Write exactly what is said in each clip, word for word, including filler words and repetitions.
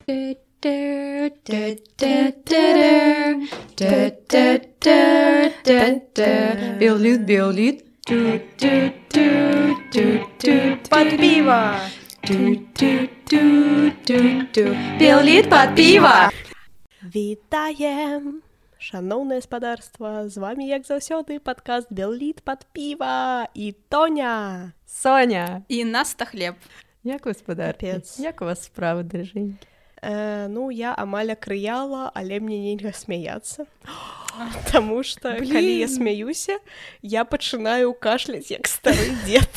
Биолит, биолит. Под пиво. Біоліт пад піва. Вітаем, шановне спадарства. З вами, як заўсёды, падкаст Біоліт пад піва. І Тоня. Соня. І Наста Хлеб. Як ви, спадарки? Капец. Як у вас справи, дрыжэнькі? Э, ну, я амаль акрыяла, але мне нельга смяяцца. Таму што, Блин. калі я смяюся, я пачынаю кашляць, як стары дзед.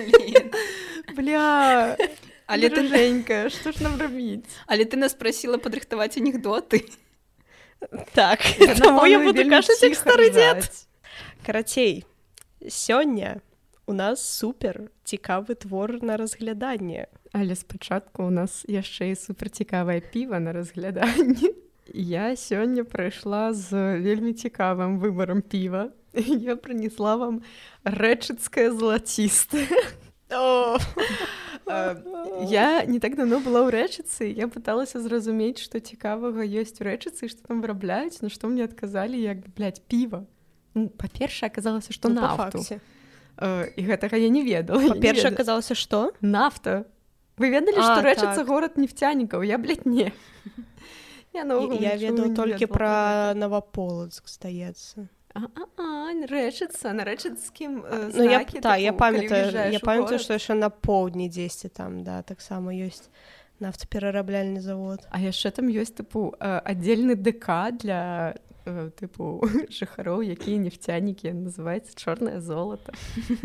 Бля, Але ты, дрыжэнька, што ж нам рабіць? але ты нас прасіла падрыхтаваць анекдоты. Так, таму я буду кашляць, як стары дзед. Карацей, сёння у нас супер цікавы твор на разгляданне. Але спачатку у нас яшчэ і суперцікавае піва на разгляданне. Я сёння прыйшла з вельмі цікавым выбарам піва. Я прынесла вам рэчыцкае злацістае. О! Я не так давно была ў рэчыцы, я пыталася зразумець, што цікавага ёсць у рэчыцы, што там вырабляюць, на што мне адказалі, як, блядь, піва. Ну, па-першае, аказалася, што Ну, па нафту. факце. Э, І гэтага я не ведала. я не Па-першае, ведала. аказалася, што? Нафта. Вы ведалі, А, што рэчыца так. горад нефтянікаў? Я, блядь, не. Я, наогул Я нічога ведаю не толькі ведала пра гэта. Наваполацк, здаецца. А-а-а, рэчыца, на рэчыцкім э, Ну, я, знакі, та, я тыпу, калі памятаю, ўязджаеш я у памятаю, горад. што яшчэ на поўдні дзесьці там, да, таксама ёсць нафтаперарабляльны завод. А яшчэ там ёсць, тыпу, э, аддзельны ДК для, э, тыпу, жыхароў, якія нефтянікі, называецца чорнае золата.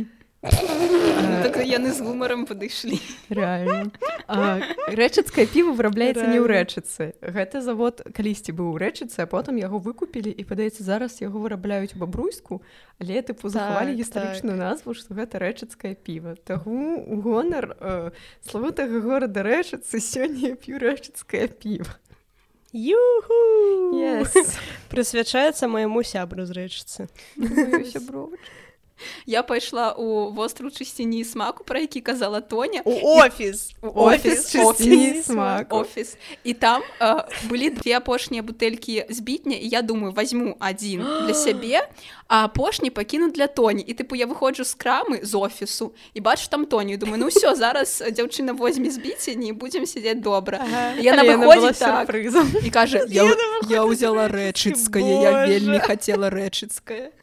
Ну, так яны з гумарам падышлі. Рэальна. А, рэчыцкае піва вырабляецца не ў Рэальна. рэчыцы. Гэты завод калісьці быў у рэчыцы, а потым яго выкупілі, і, падаецца, зараз яго вырабляюць у Бабруйску, але, тыпу, захавалі Так, гістарычную назву, што гэта рэчыцкае піва. Таму у гонар э, славутага горада Рэчыцы сёння я п'ю рэчыцкае піва. Юху! Yes. Прысвячаецца майму сябру з рэчыцы. Маю сябровачку. Я пайшла ў востру чысціні і смаку, пра які казала Тоня. У офіс! У Офіс чысціні і смаку. Офіс. І там э, былі две апошнія бутэлькі з бітня, і я думаю, возьму адзін для сябе, а апошні пакіну для Тоні. І, тыпу, я выходжу з крамы, з офісу, і бачу там Тоню, і думаю, ну ўсё, зараз дзяўчына возьме з біцені, і будзем сядзець добра. Ага. І яна Але яна была выходзіць так, сюрпрызам. і кажа, я, Яна я ўзяла рэчыцкае, я Боже. вельмі хацела рэчыцкае.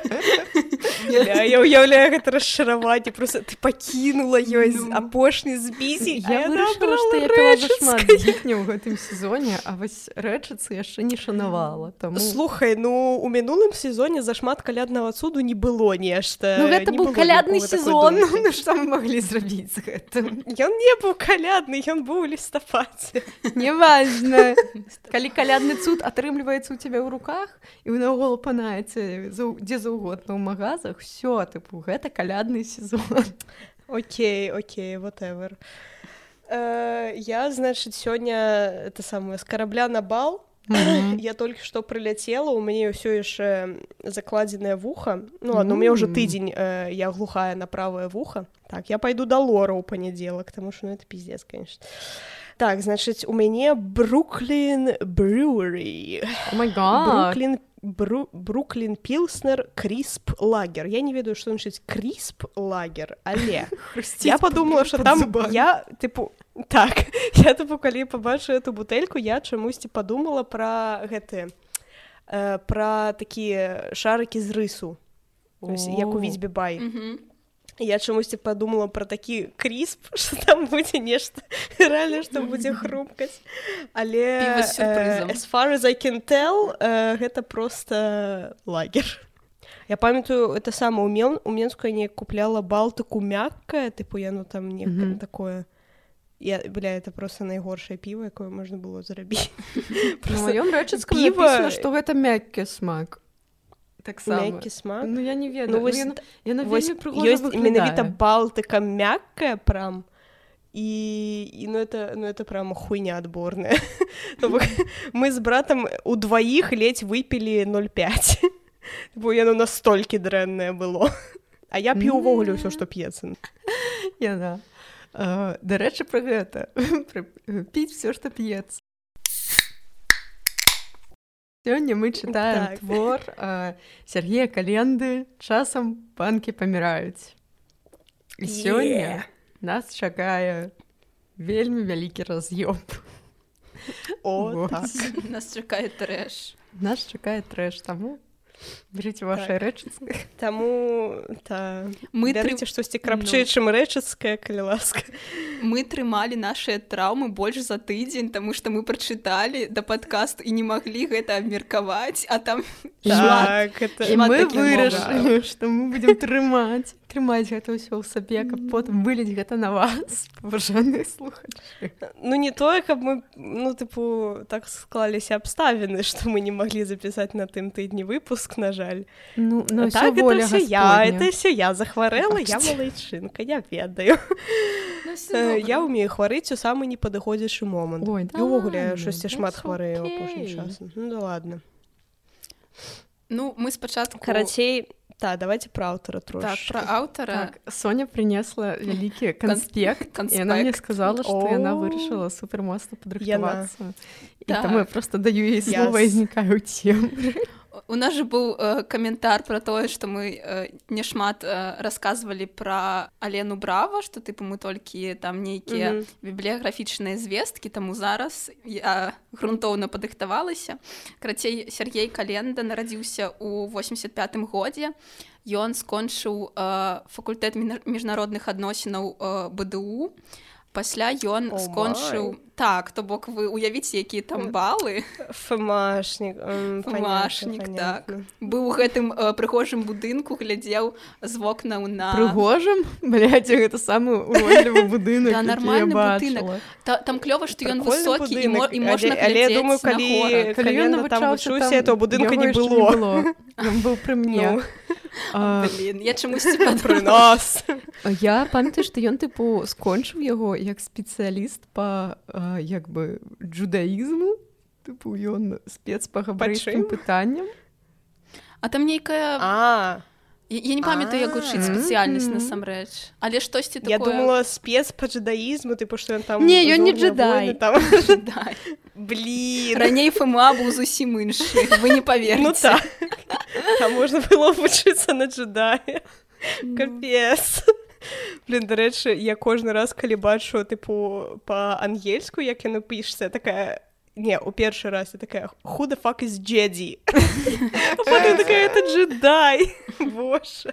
Бля, я уяўляю гэта расчараванне, просто ты пакінула ёй ну. апошні збіці, Я вырашыла, што я піла зашмат дзітня ў гэтым сезоне, а вось рэчыцы яшчэ не шанавала. Таму... Слухай, ну у мінулым сезоне зашмат каляднага цуду не было нешта. Ну гэта не быў было калядны нікога такой сезон, думкі. ну што мы маглі зрабіць з гэтым? Ён не быў калядны, ён быў у лістападзе. Неважна. Калі калядны цуд атрымліваецца ў цябе ў руках і вы наогул апанаеце дзе заўгодна ў магазах, всё, тыпу, гэта калядны сезон. Окей, окей, whatever. Э, я, значит, сёння это самое, з карабля на бал. Mm-hmm. Я толькі што прыляцела, у мяне ўсё яшчэ закладзенае вуха. Ну ладно, у меня ўжо тыдзень э, я глухая на правае вуха. Так, я пайду да Лора ў панядзелак, таму што ну это пиздец, конечно. Так, значит, у мяне Brooklyn Brewery. О май гад. Brooklyn Бру... Бруклин Пилснер Крисп Лагер. Я не ведаю, што значыць Крисп Лагер, але я подумала, што там я, тыпу, так, я, тыпу, калі пабачыла эту бутэльку, я чамусьці подумала пра гэты, э, пра такія шарыкі з рысу, як у Віцьбе Бай. Я чамусьці подумала пра такі крисп, што там будзе нешта, рэальна, што будзе хрумкаць. Але Піва з сюрпрызам. uh, as far as I can tell, uh, гэта проста лагер. Я памятаю, это сама у, Мен, у Менску я не купляла Балтыку мяккае, тыпу яно там не mm-hmm. такое. Я, бля, это просто найгоршае піва, якое можна было зрабіць. На маём рэчыцкам піва... напісана, што гэта мяккі смак. Так само. Мяккі смак? Ну я не ведаю. Ну, вось, яна, яна вось вельмі прыгожа ёсць выглядае. менавіта Балтыка мяккая прям, і, і ну, это, ну это прям хуйня адборная. Мы з братам удваіх ледзь выпілі ноль пять, бо яно настолькі дрэннае было. А я п'ю ўвогуле ўсё, што п'ецца. Яна. Дарэчы, пра гэта. Піць всё, што п'ецца. Сёння мы чытаем Так. твор э, Сергея Календы «Часам панкі паміраюць». І сёння нас чакае вельмі вялікі раз'ём. О, Вот. так. Нас чакае трэш. Нас чакае трэш, таму берите ваши Так. рэчыцкае. Таму та Мы бярыце тры- штосьці крапчэй, чым рэчыцкае, калі ласка. Мы трымалі нашыя траўмы больш за тыдзень, таму што мы прачыталі да падкасту і не маглі гэта абмеркаваць, а там шмат. Так, это... І Шмат мы такіх вырашылі, што мы будзем трымаць, трымаць гэта ўсё ў сабе, каб потым выліць гэта на вас, паважаныя слухачы. Ну, не тое, каб мы, ну, тыпу, так склаліся абставіны, што мы не маглі запісаць на тым тыдні выпуск, на жаль. Ну, А ну так, ўсё воля это все я, Гасподня. это все я захварэла, я Бачце. малайчынка, я ведаю. Ну, всё Э, добра. Я ўмею хварыць у самы непадыходзячы момант. Ой, І ўвогуле, ладно, штосьці шмат that's хварэю okay. апошнім часам. Ну, да ладно. Ну, мы спачатку... Карацей, та, давайте пра аўтара Так, трошки. пра аўтара. Так, Соня принесла вялікі канспект, і яна мне сказала, што О. яна вырашыла супер моцна падрыхтавацца. І Так. таму я просто даю ёй слова Yes. і знікаю ў цем. У нас же быў э, каментар пра тое, што мы э, няшмат э, расказвалі пра Алену Брава, што тыпу мы толькі там нейкія Мгм. бібліяграфічныя звесткі, таму зараз я грунтоўна падрыхтавалася. Карацей, Сергей Календа нарадзіўся ў восемьдесят пятым годзе. Ён скончыў э, факультэт міна- міжнародных адносінаў э, БДУ. Пасля ён О, скончыў... май. Так, то бок вы уявіце, якія там балы. Фэмашнік. м, Фэмашнік, понятно, так. понятно. Быў у гэтым э, прыгожым будынку, глядзеў з вокнаў на... Прыгожым? Блядь, гэта самы уродлівы будынак, Да, які я нармальны бачыла. будынак. Та, там клёва, што ён Прикольны высокі і, мо, будынак. і можна Але- але я глядзець думаю, на калі- горад. Калі ён Календа там навучаўся, вучыўся, этого будынка яго не яшчэ было. Ён быў пры мне. Ну. А, Блін, я чамусьці Пры падумала. нас. А я памятаю, што ён тыпу скончыў яго як спецыяліст па а, як бы джудаізму, тыпу ён спец па габрэйскім чым? пытанням. А там нейкая... А, Я, я не памятаю, як гучыць А. спецыяльнасць Мгм. насамрэч. Але штосьці такое... я думала, спец па джедаізму, типу, што ён там... Не, ён не зорныя джедай. войны там. Да. Блін. Раней ФМА быў зусім іншы. Вы не поверыце. Ну так. Там можна было вучыцца на джедая. Капец. Блін, дарэчы, я кожны раз, калі бачу, тыпу, па-ангельску, як яно пішецца, такая... Не, у першы раз я такая, who the fuck is Jedi? А потім такая, это джедай. Боже.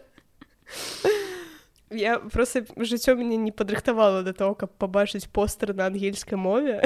Я просто жыццё мяне не падрыхтавала да таго, каб пабачыць постэр на ангельскай мове.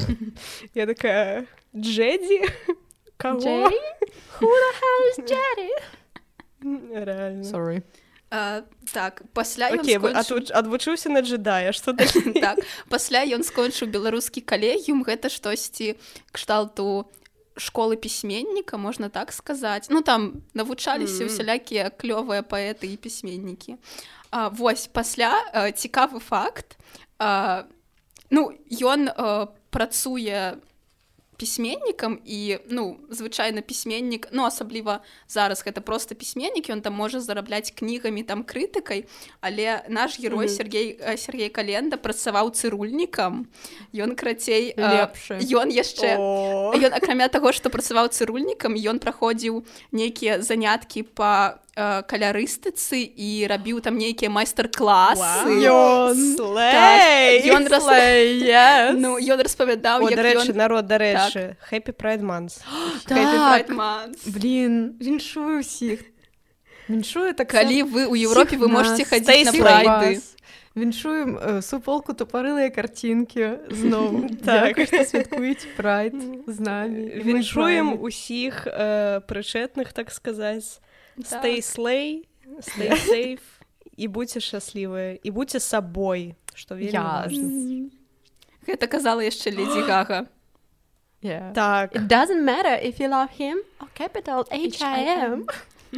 Я такая, Джеді? Каго? Джеді? Who the hell is Jerry? Реально. Sorry. А, так, пасля ён Окей, вы скончыў... адвуч- адвучыўся на джедая, што далей? Так, пасля ён скончыў беларускі калегіум, гэта штосьці кшталту школы пісьменніка, можна так сказаць. Ну, там навучаліся Мгм. усялякія клёвыя паэты і пісьменнікі. А, вось, пасля а, цікавы факт. А, ну, ён а, працуе пісьменнікам і, ну, звычайна пісьменнік, ну, асабліва зараз гэта проста пісьменнік, ён там можа зарабляць кнігамі, там, крытыкай, але наш герой Мгм. Сергей, э, Сергей Календа працаваў цырульнікам, ён, крацей, э, Лепшы. ён яшчэ, О, ён, акрамя таго, што працаваў цырульнікам, ён праходзіў нейкія заняткі па э, калярыстыцы і рабіў там нейкія майстар-класы. Ён. слэй! Ён рас... Slay, yes. ну, ён распавядаў, О, як дарэчы, ён... народ, дарэчы, Happy Pride Month. Happy Так. Pride Month. Блін, віншую ўсіх. Віншую так Калі вы ў Еўропе, вы можете Stay хадзіць на safe. прайды. Віншуем э, суполку тупорылыя карцінкі зноў. Так. Дзякуй, што святкуеце прайд з намі. І мы з Віншуем вамі. усіх э, прычэтных, так сказаць. Так. Stay slay, stay safe, і будьце шчаслівыя, і будьце сабой, што вельмі Yes. важна. Гэта казала яшчэ Леді Гага. Yeah. Так, It doesn't matter if you love him or capital H I M.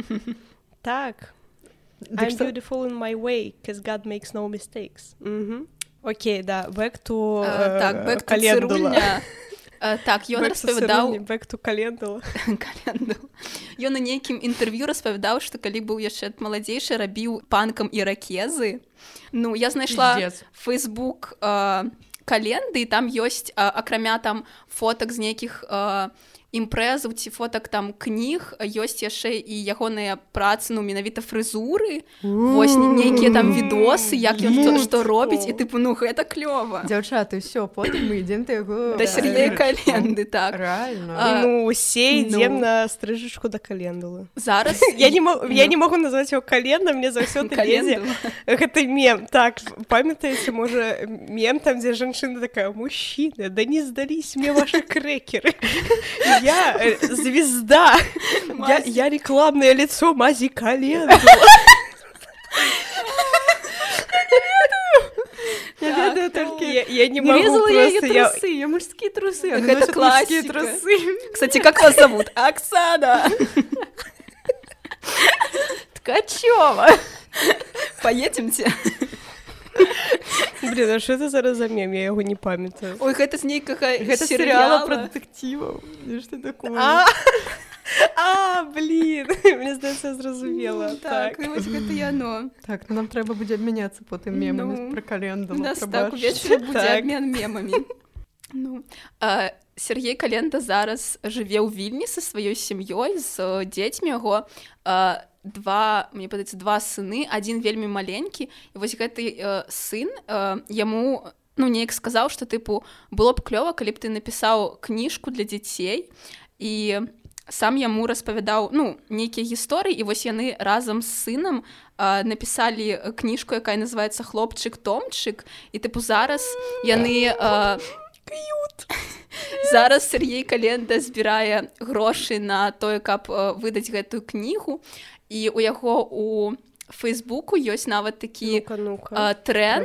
так. Дык I'm што- beautiful in my way, because God makes no mistakes. Мгм. Окей, да, back to Э, Так, э, бэк ту календула. цырульня. Э, Так, ён Back to распавядаў... цырульня, back to календула. Календула. Ён на нейкім інтэрв'ю распавядаў, што калі быў яшчэ маладзейшы, рабіў панкам іракезы. Ну, я знайшла Пиздец. Facebook э, календы, і там ёсць, э, акрамя там фотак з нейкіх э, імпрэзаў ці фотак там кніг, ёсць яшчэ і ягоныя працы, ну менавіта фрызуры, вось нейкія там відосы, як ён што робіць, і тыпу, ну гэта клёва. Дзяўчаты, ўсё, потым мы ідзем да яго да Сергея Календы, так. Рэальна. А, ну усе ідзем ну... на стрыжачку да Календулы. Зараз я не могу, ну... я не могу назваць яго Календа, мне заўсёды лезе гэты мем. Так, памятаеце, можа мем там, дзе жанчына такая: мужчина, да не здались мне ваши крекеры. Я э, звезда, я, я рекламное лицо Мази Календу. Я ведаю только... Я не могу просто... Не резала я трусы, я мужские трусы. Это классика. Кстати, как вас зовут? Оксана. Ткачева. Поедемте. Блин, а что это за за мем? Я его не памятаю. Ой, это с нейкага это сериала про детективов. Что такое? А, а, блин, мне здаецца, я зразумела. Так, ну вось гэта яно. Так, ну нам трэба будзе абмяняцца потым мемамі про Календулу. У нас так увечары будзе абмен мемамі. Ну, Сергей Календа зараз жыве ў Вільні са сваёй сям'ёй, з дзецьмі яго. Два, мне падаецца, два сыны, адзін вельмі маленькі, і вось гэты э, сын э, яму, ну, неяк сказаў, што, тыпу, было б клёва, калі б ты напісаў кніжку для дзяцей, і сам яму распавядаў, ну, нейкія гісторыі, і вось яны разам з сынам э, напісалі кніжку, якая называецца «Хлопчык Томчык», і, тыпу, зараз яны... Э, зараз Сергей Календа збірае грошы на тое, каб э, выдаць гэтую кнігу, і у яго у Фейсбуку ёсць нават такі ну-ка, ну-ка. А, тренд,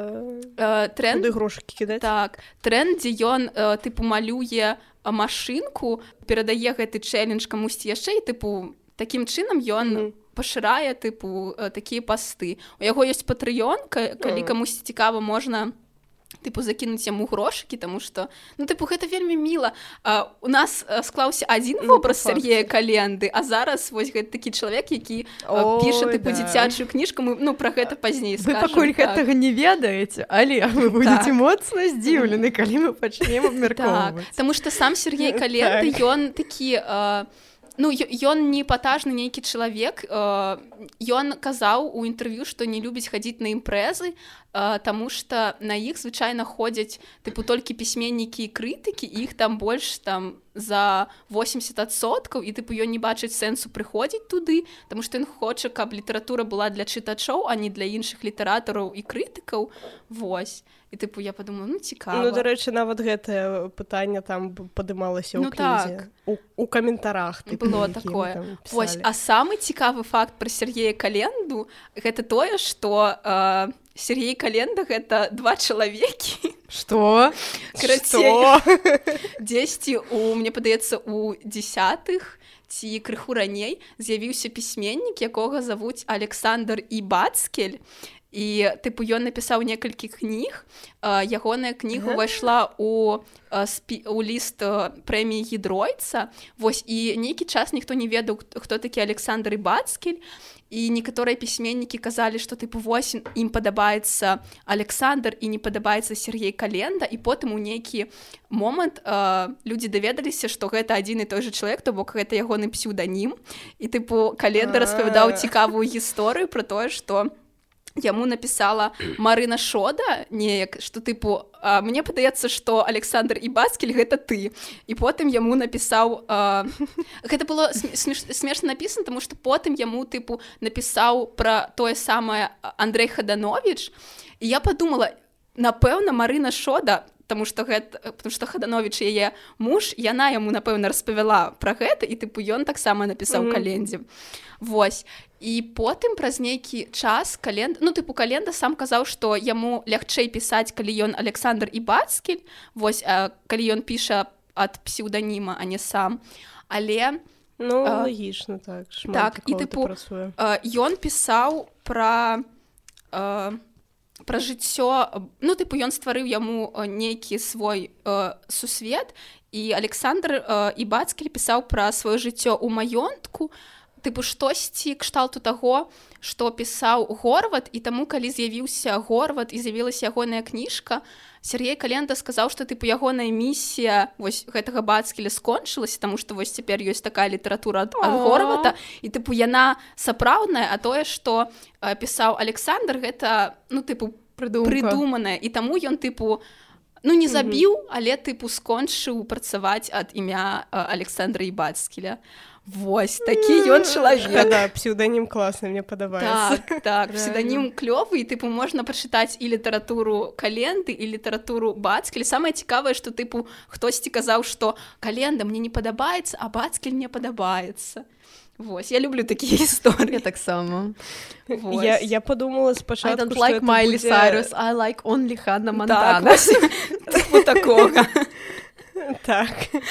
а, тренд, куды грошыкі кідаць? Так, тренд, дзе ён а, тыпу малюе машынку, перадае гэты чэлендж камусьці яшчэ, і тыпу такім чынам ён mm-hmm. пашырае тыпу такія пасты. У яго ёсць патрыён, калі mm. камусьці цікава, можна тыпу закінуць яму грошыкі, таму што, ну, тыпу, гэта вельмі міла. А, у нас а, склаўся адзін вобраз ну, Сергея Календы, а зараз вось гэта такі чалавек, які а, піша, тыпу, да. дзіцячую кніжку, мы, ну, пра гэта пазней скажам. Вы пакуль так. гэтага не ведаеце, але вы будзеце так. моцна здзіўлены, калі мы пачнем абмяркоўваць. Так, таму што сам Сергей Календа, так. ён такі... А, ну, ён не эпатажны нейкі чалавек, ён казаў у інтэрв'ю, што не любіць хадзіць на імпрэзы, таму што на іх звычайна ходзяць тыпу толькі пісьменнікі і крытыкі, і іх там больш там за восемьдесят адсоткаў, і тыпу ён не бачыць сэнсу прыходзіць туды, таму што ён хоча, каб літаратура была для чытачоў, а не для іншых літаратараў і крытыкаў. Вось. І тыпу я падумала, ну цікава. Ну, дарэчы, нават гэтае пытанне там падымалася ў ну, кнізе. Так. У, у каментарах. Тыпу, было такое. Вось, а самы цікавы факт пра Сергея Календу гэта тое, што э, Сергей Календа гэта два чалавекі. Што? Што? Дзесьці, у, мне падаецца, у дзесятых ці крыху раней з'явіўся пісьменнік, якога завуць Александр Ібацкель. І, тыпу, ён напісаў некалькі кніг, ягоная кніга ўвайшла у, у ліст прэміі Гідройца, вось, і нейкі час ніхто не ведаў, хто такі Александр Ібацкель, і некаторыя пісьменнікі казалі, што, тыпу, вось, ім падабаецца Александр і не падабаецца Сергей Календа, і потым у нейкі момант э, людзі даведаліся, што гэта адзін і той жа чалавек, то бок гэта ягоны псеўданім, і, тыпу, Календа распавядаў цікавую гісторыю пра тое, што яму напісала Марына Шода неяк, што тыпу, а, мне падаецца, што Александр Ібацкель гэта ты. І потым яму напісаў... А, гэта было смеш, смешна напісана, таму што потым яму тыпу напісаў пра тое самае Андрэй Хадановіч. І я падумала, напэўна, Марына Шода, таму што гэта, потому што Хадановіч яе муж, яна яму, напэўна, распавяла пра гэта, і тыпу ён таксама напісаў mm-hmm. Календзе. Вось. І потым праз нейкі час Календа, ну, тыпу, Календа сам казаў, што яму лягчэй пісаць, калі ён Александр Ібацкель, вось, а, калі ён піша ад псеўданіма, а не сам. Але... Ну, а, лагічна, так. Так, і, тыпу, а, ён пісаў пра... А, пра жыццё, ну, тыпу, ён стварыў яму нейкі свой э, сусвет, і Александр э, Ібацкель пісаў пра сваё жыццё ў маёнтку, тыпу штосьці кшталту таго, што пісаў Горват, і таму калі з'явіўся Горват і з'явілася ягоная кніжка, Сергей Календа сказаў, што тыпу ягоная місія вось гэтага Бацкеля скончылася, таму што вось цяпер ёсць такая літаратура ад, ад Горвата, і тыпу яна сапраўдная, а тое, што э, пісаў Александр, гэта ну тыпу прыдуманае, і таму ён тыпу ну не забіў, mm-hmm. але тыпу скончыў працаваць ад імя э, Александра Бацкеля. Вось, такі ён чалавек. Да, псеўданім класны, мне падабаецца. Так, так, псеўданім клёвы, і, тыпу, можна пачытаць і літаратуру Календы, і літаратуру Бацкеля. Самае цікавае, што, тыпу, хтосьці казаў, што Календа мне не падабаецца, а Бацкель мне падабаецца. Вось, я люблю такія гісторыі. Я таксама. Я, я подумала спачатку, I don't like Miley будзе... Cyrus, I like only Hannah Montana. Так, тыпу такога. Так,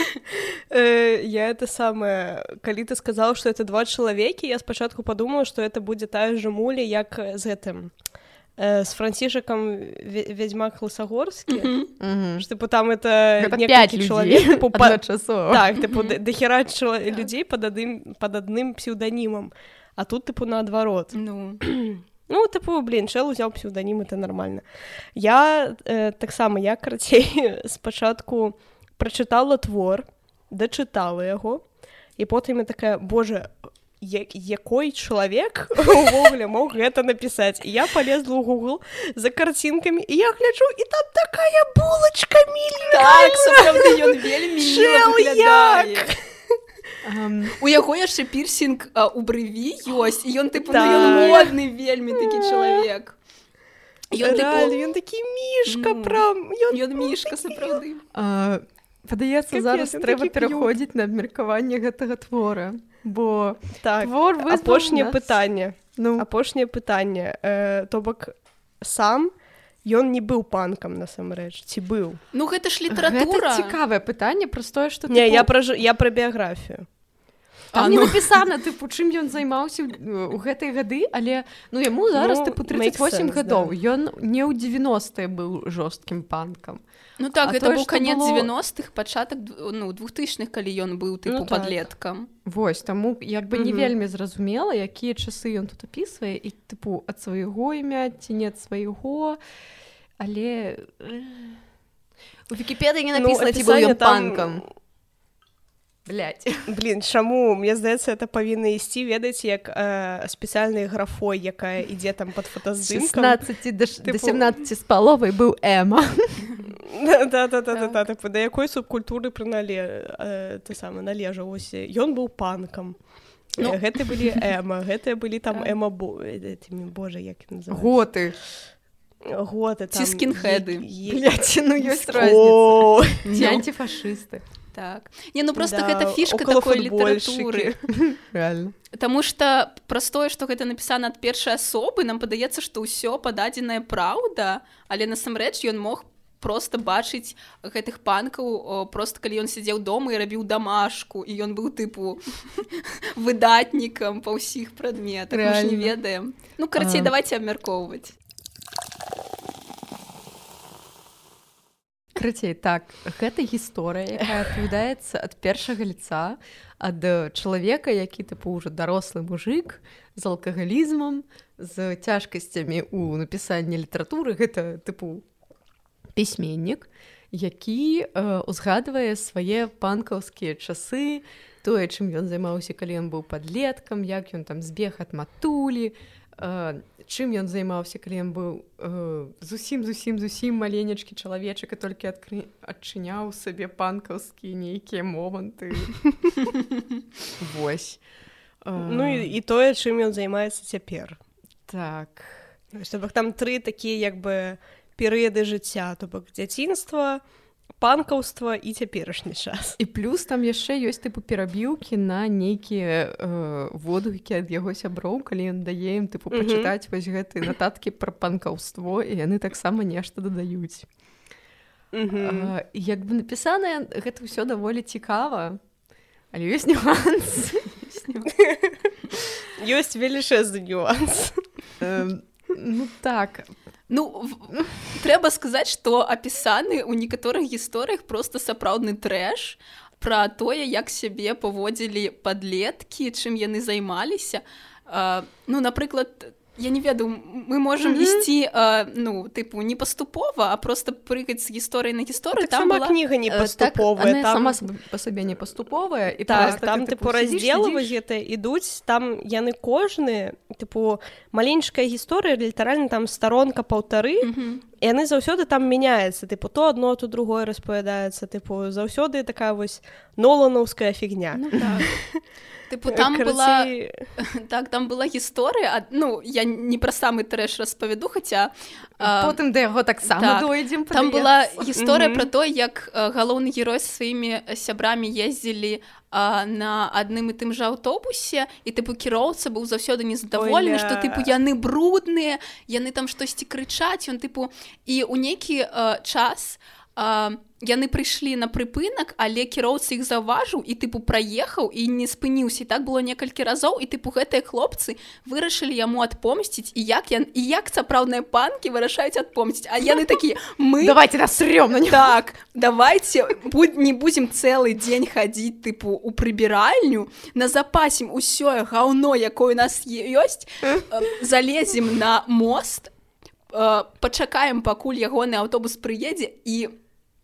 э, я это самое, калі ты сказал, что это два чалавекі, я спачатку подумала, что это будзе тая же муля, як з гэтым, э, с Францішакам Вядзьмак Лысагорскі, mm-hmm. что типа там это, это некалькі чалавек, типу, па... так, типу, дохера людзей под адным, под адным псевдонімам, а тут, типу, наадварот. Ну... Ну, типу, блин, чел узял псевдонім, это нормально. Я, э, так само, я, карацей, спачатку прачытала твор, дачытала яго, і потым я такая, боже, я, якой чалавек увогуле мог гэта напісаць? І я полезла ў Google за карцінкамі, і я гляджу, і там такая булачка мільная! Так, сапраўды, ён вельмі міла выглядае. Um, у яго яшчэ пірсінг а, у брыві ёсць, і ён, тыпу, да. ну, ён модны вельмі такі чалавек. Ён, Реально, тыпу... ён такі мішка, ну, прям. Ён, ён мішка, сапраўды. Uh, падаецца, зараз трэба пераходзіць на абмеркаванне гэтага твора, бо так, твор вызваў апошняе нас... пытанне. Ну. Апошняе пытанне. Э, то бок, сам ён не быў панкам, насамрэч, ці быў? Ну, гэта ж літаратура. Гэта цікавае пытанне, простое, што... Не, тыпу... я, пра, я пра біяграфію. Там а, не ну... напісана, тыпу, чым ён займаўся ў гэтай гады, але ну, яму зараз, ну, тыпу, тридцать восемь гадоў. Да. Ён не ў девяностыя быў жорсткім панкам. Ну так, а гэта тое, быў канец было... девяностых, пачатак ну, двухтысячных, калі ён быў, тыпу, ну, так. падлеткам. Вось, таму як бы не вельмі зразумела, якія часы ён тут апісвае, і, тыпу, ад свайго імя ці не ад свайго, але... У Вікіпедыі не напісана, ну, ці быў ён там... панкам. Блять. Блин, чаму? Мне здаецца, это павінна ісці, ведаеце, як э, спецыяльная графой, якая ідзе там пад фотаздымкам. З шестнадцати до, типу... до семнадцати з паловай быў Эма. Да-да-да, типу, да якой субкультуры прынале, э, ты сама належаў, ось, ён быў панкам. Ну. Гэты былі Эма, гэтыя былі там Эма, боже, як ім называюць? Готы. Готы там. Ці скінхеды. Блять, ну ёсць розніца. Ці антифашысты. Так. Не, ну просто да, гэта фішка такой літаратуры. Реально. Таму што праз тое, што гэта напісана ад першай асобы, нам падаецца, што ўсё пададзеная праўда, але насамрэч ён мог проста бачыць гэтых панкаў, проста калі ён сядзеў дома і рабіў дамашку, і ён быў тыпу выдатнікам па ўсіх прадметах. Мы ж не ведаем. Ну, карацей, а... давайце абмяркоўваць. Крацей, так, гэта гісторыя, якая апавядаецца ад першага лица, ад чалавека, які, тыпу, ўжо дарослы мужик, з алкагалізмам, з цяжкасцямі ў напісанні літаратуры. Гэта, тыпу, пісьменнік, які э, узгадвае свае панкаўскія часы, тое, чым ён займаўся, калі ён быў падлеткам, як ён там збег ад матулі, э, чым ён займаўся, калі ён быў зусім-зусім-зусім маленечкі чалавечак і толькі адкры... адчыняў сабе панкаўскія нейкія моманты. Вось. Ну і, і тое, чым ён займаецца цяпер. Так. То бок там тры такія як бы перыяды жыцця, то бок дзяцінства, панкаўства і цяперашні час. І плюс там яшчэ ёсць тыпу перабіўкі на нейкія э, водгукі ад яго сяброў, калі ён дае ім тыпу пачытаць mm-hmm. вось гэтыя нататкі пра панкаўство, і яны таксама нешта дадаюць. Mm-hmm. э, як бы напісана гэта ўсё даволі цікава, але ёсць нюанс. Ёсць велічэзны нюанс. Ну так. Ну, в... трэба сказаць, што апісаны ў некаторых гісторыях проста сапраўдны трэш, пра тое, як сябе паводзілі падлеткі, чым яны займаліся. Uh, ну, напрыклад, я не ведаю, мы можам mm-hmm. ісці, uh, ну, тыпу, не паступова, а просто прыгаць з гісторыі на гісторыю. Так там сама была... кніга не паступовая. Так, там... сама па сабе не паступовая. І так, там, тыпу, раздзелы вось гэтыя ідуць, там яны кожны, тыпу, маленькая гісторыя, літаральна там старонка паўтары, mm-hmm. і яны заўсёды там мяняецца, тыпу, то адно, то другое распавядаецца, тыпу, заўсёды такая вось ноланаўская фігня. Ну, так. Типу, там Короче... була, так, там була гісторія, ну, я не про самий треш розповіду, хоча... Потім до його так само так, дойдемо. Там була історія mm-hmm. про те, як головний герой зі своїми сябрами їздили на одним і тим же автобусі, і, типу, кіроўца був завсёды незадоволений, що, типу, яны брудні, яны там щось кричать, він, типу, і у нейкі час... яны прыйшлі на прыпынак, але кіроўца іх заўважыў і тыпу праехаў і не спыніўся. І так было некалькі разоў, і тыпу гэтыя хлопцы вырашылі яму адпомсціць, і як я, і як сапраўдныя панкі вырашаюць адпомсціць. А яны такія: мы давайте насрём на него. Так, давайте будь, не будзем цэлы дзень хадзіць тыпу у прыбіральню, назапасім усё гаўно, якое у нас ёсць, залезем на мост, пачакаем, пакуль ягоны аўтобус прыедзе, і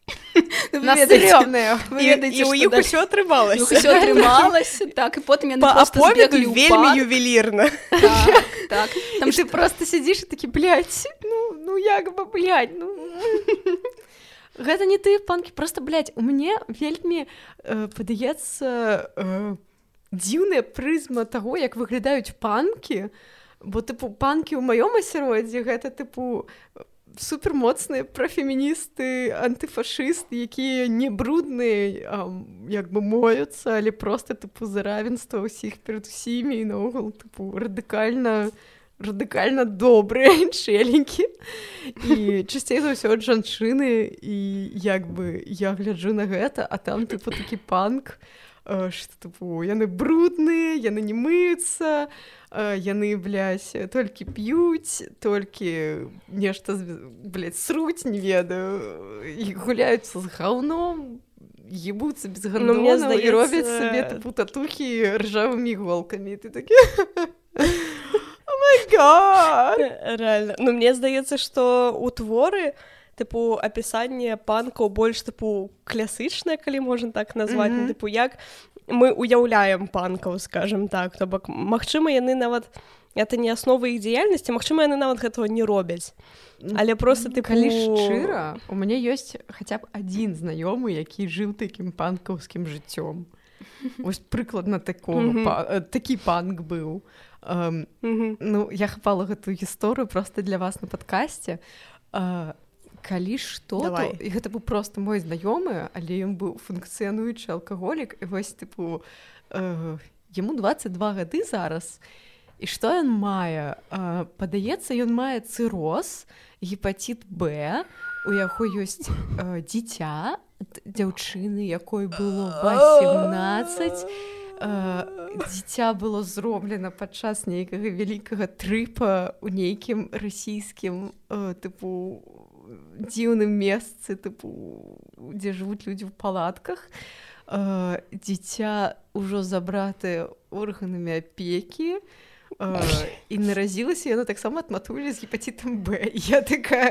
настрёмныя. І у іх усё атрымалася. Усё атрымалася, так, і потым яны проста збеглі ў парк. Вельмі ювелірна. Так, так. Там ты просто сядзіш і такі: блядь, ну, ну як бы, блядь, ну... Гэта не ты, панкі, просто, блядь, у мяне вельмі падаецца дзіўная прызма таго, як выглядаюць панкі, бо, тыпу, панкі ў маём асяроддзі гэта, тыпу, супермоцныя прафеміністы, антыфашысты, якія не брудныя, як бы моюцца, але проста, тыпу, за равенства ўсіх перад усімі і наогул, тыпу, радыкальна, радыкальна добрыя чэленькі. І часцей за ўсё ад жанчыны, і як бы я гляджу на гэта, а там, тыпу, такі панк, што, тыпу, яны брудныя, яны не мыюцца, яны, блядь, толькі п'юць, толькі нешта, блядь, сруць, не ведаю, і гуляюцца з гаўном, ебуцца без гандонаў, ну, і робяць сабе, тыпу, татухі ржавымі іголкамі. І ты такі: о май гад! Рэальна. Ну, мне здаецца, што ў творы, тыпу, апісанне панкаў больш, тыпу, класычнае, калі можна так назваць, mm-hmm. тыпу, як мы уяўляем панкаў, скажем так, то бок, магчыма, яны нават, это не аснова іх дзеяльнасці, магчыма, яны нават гэтага не робяць, але просто, тыпу... Калі шчыра, у мяне ёсць хаця б адзін знаёмы, які жыў такім панкаўскім жыццём. Вось прыкладна такого, mm-hmm. па, такі панк быў. Um, mm-hmm. Ну, я хапала гэтую гісторыю просто для вас на падкасце. Uh, калі што, то, і гэта быў проста мой знаёмы, але ён быў функцыянуючы алкаголік, і вось, тыпу, э, яму дваццаць два гады зараз, і што ён мае? Э, падаецца, ён мае цыроз, гепатит Б, у яго ёсць э, дзіця, дзяўчыны, якой было васемнаццаць, э, дзіця было зроблена падчас нейкага вялікага трыпа ў нейкім расійскім, э, тыпу, дзіўным месцы, тыпу, дзе жывуць людзі ў палатках. Э, дзіця ўжо забратае органамі апекі, э, і наразілася яно таксама ад матулі з гепатитам Б. І я такая...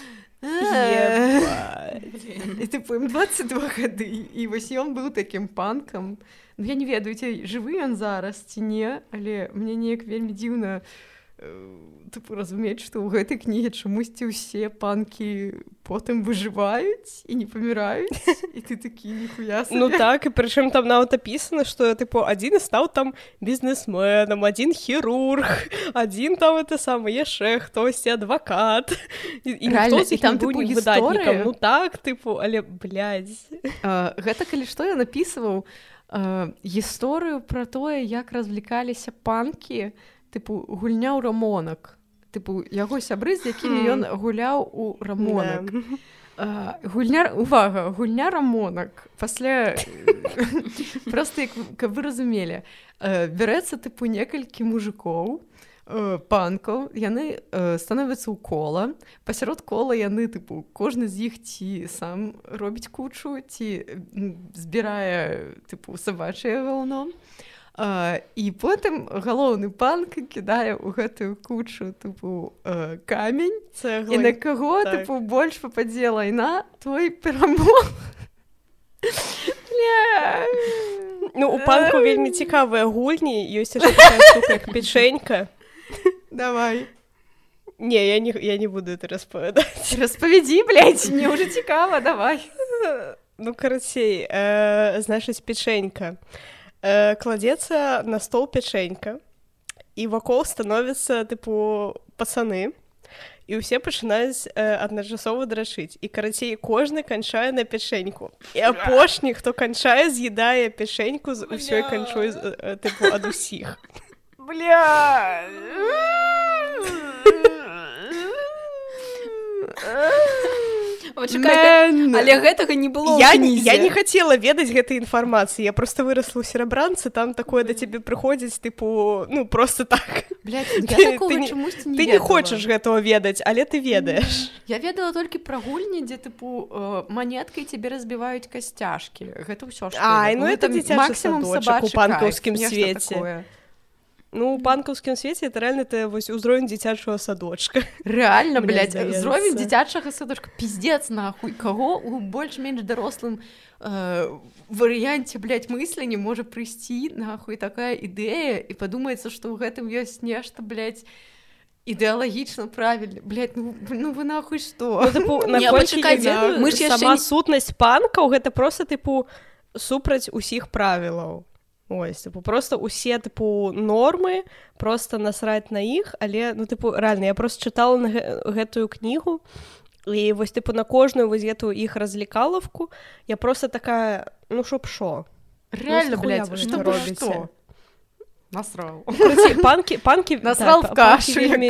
І тыпу, ім дваццаць два гады, і вось ён быў такім панкам. Ну, я не ведаю, ці жывы ён зараз, ці не, але мне неяк вельмі дзіўна тыпу разумець, што ў гэтай кнізе чамусьці ўсе панкі потым выжываюць і не паміраюць, і ты такі: ніхуя сабе. Ну так, і прычым там нават апісана, што, тыпу, адзін стаў там бізнесменам, адзін хірург, адзін там это самае яшчэ хтосьці адвакат, і, і ніхто з іх не быў выдатнікам. Ну так, тыпу, але, блядь. А, гэта калі што я напісваў а, гісторыю пра тое, як развлекаліся панкі, тыпу, гульня ў рамонак. Тыпу, яго сябры, з якімі ён гуляў у рамонак. Yeah. Uh, гульня, увага, гульня рамонак. Пасля... Просто, як, каб вы разумелі, uh, бярэцца, тыпу, некалькі мужикоў, э, панкаў, яны э, становяцца ў кола. Пасярод кола яны, тыпу, кожны з іх ці сам робіць кучу, ці збірае, тыпу, сабачае гаўно. Uh, і потым галоўны панк кідае ў гэтую кучу тыпу uh, камень Цэглы. І на каго так. Тыпу больш пападзе лайна, той перамог. Ну у панку вельмі цікавыя гульні, ёсць яшчэ такая штука як печенька. Давай. Не, я не, я не буду это распавядаць. Распавядзі, блядь, мне ўжо цікава, давай. Ну карацей, э, значыць печенька. Кладецца на стол печенька, і вакол становяцца, тыпу, пацаны, і ўсе пачынаюць э, адначасова драчыць. І, карацей, кожны канчае на печеньку. І апошні, хто канчае, з'едае печеньку з усёй канчой, э, тыпу, ад усіх. Бля! Чакай, але гэтага не было я, я не хацела ведаць гэтай інфармацыі, я просто вырасла ў серабранцы, там такое да цябе прыходзіць, тыпу, ну, просто так. Блядь, я такого чамусьці не ведала. Ты не хочаш гэтага ведаць, але ты ведаеш. Я ведала толькі пра гульні, дзе, тыпу, манеткай цябе разбіваюць касцяшкі. Гэта ўсё, што Ай, ну это дзіцячы садочак у панкаўскім свеце. Ну, у панкаўскім свеце это реально это вось узровень дзіцячага садочка. Реально, блядь, узровень дзіцячага садочка. Пиздец, нахуй. Каго у больш-менш дарослым э, варыянце, блядь, мыслення можа прыйсці, нахуй, такая ідэя, і падумаецца, што ў гэтым ёсць нешта, блядь, ідэалагічна правільна. Блядь, ну, ну вы нахуй што? Ну, тыпу, наколькі я ведаю, сама сутнасць панкаў гэта просто, тыпу, супраць усіх правілаў. Ось, типу, просто усе, типу, нормы, просто насраць на іх, але, ну, типу, реально, я просто чытала на гэтую кнігу, і вось, типу, на кожную вось гэтую іх разлікаловку я просто такая, ну, шо б шо? Реально, ну, блядь, што б што? Насрал. Короче, панкі, панкі... Насрал да, в кашу, вельмі...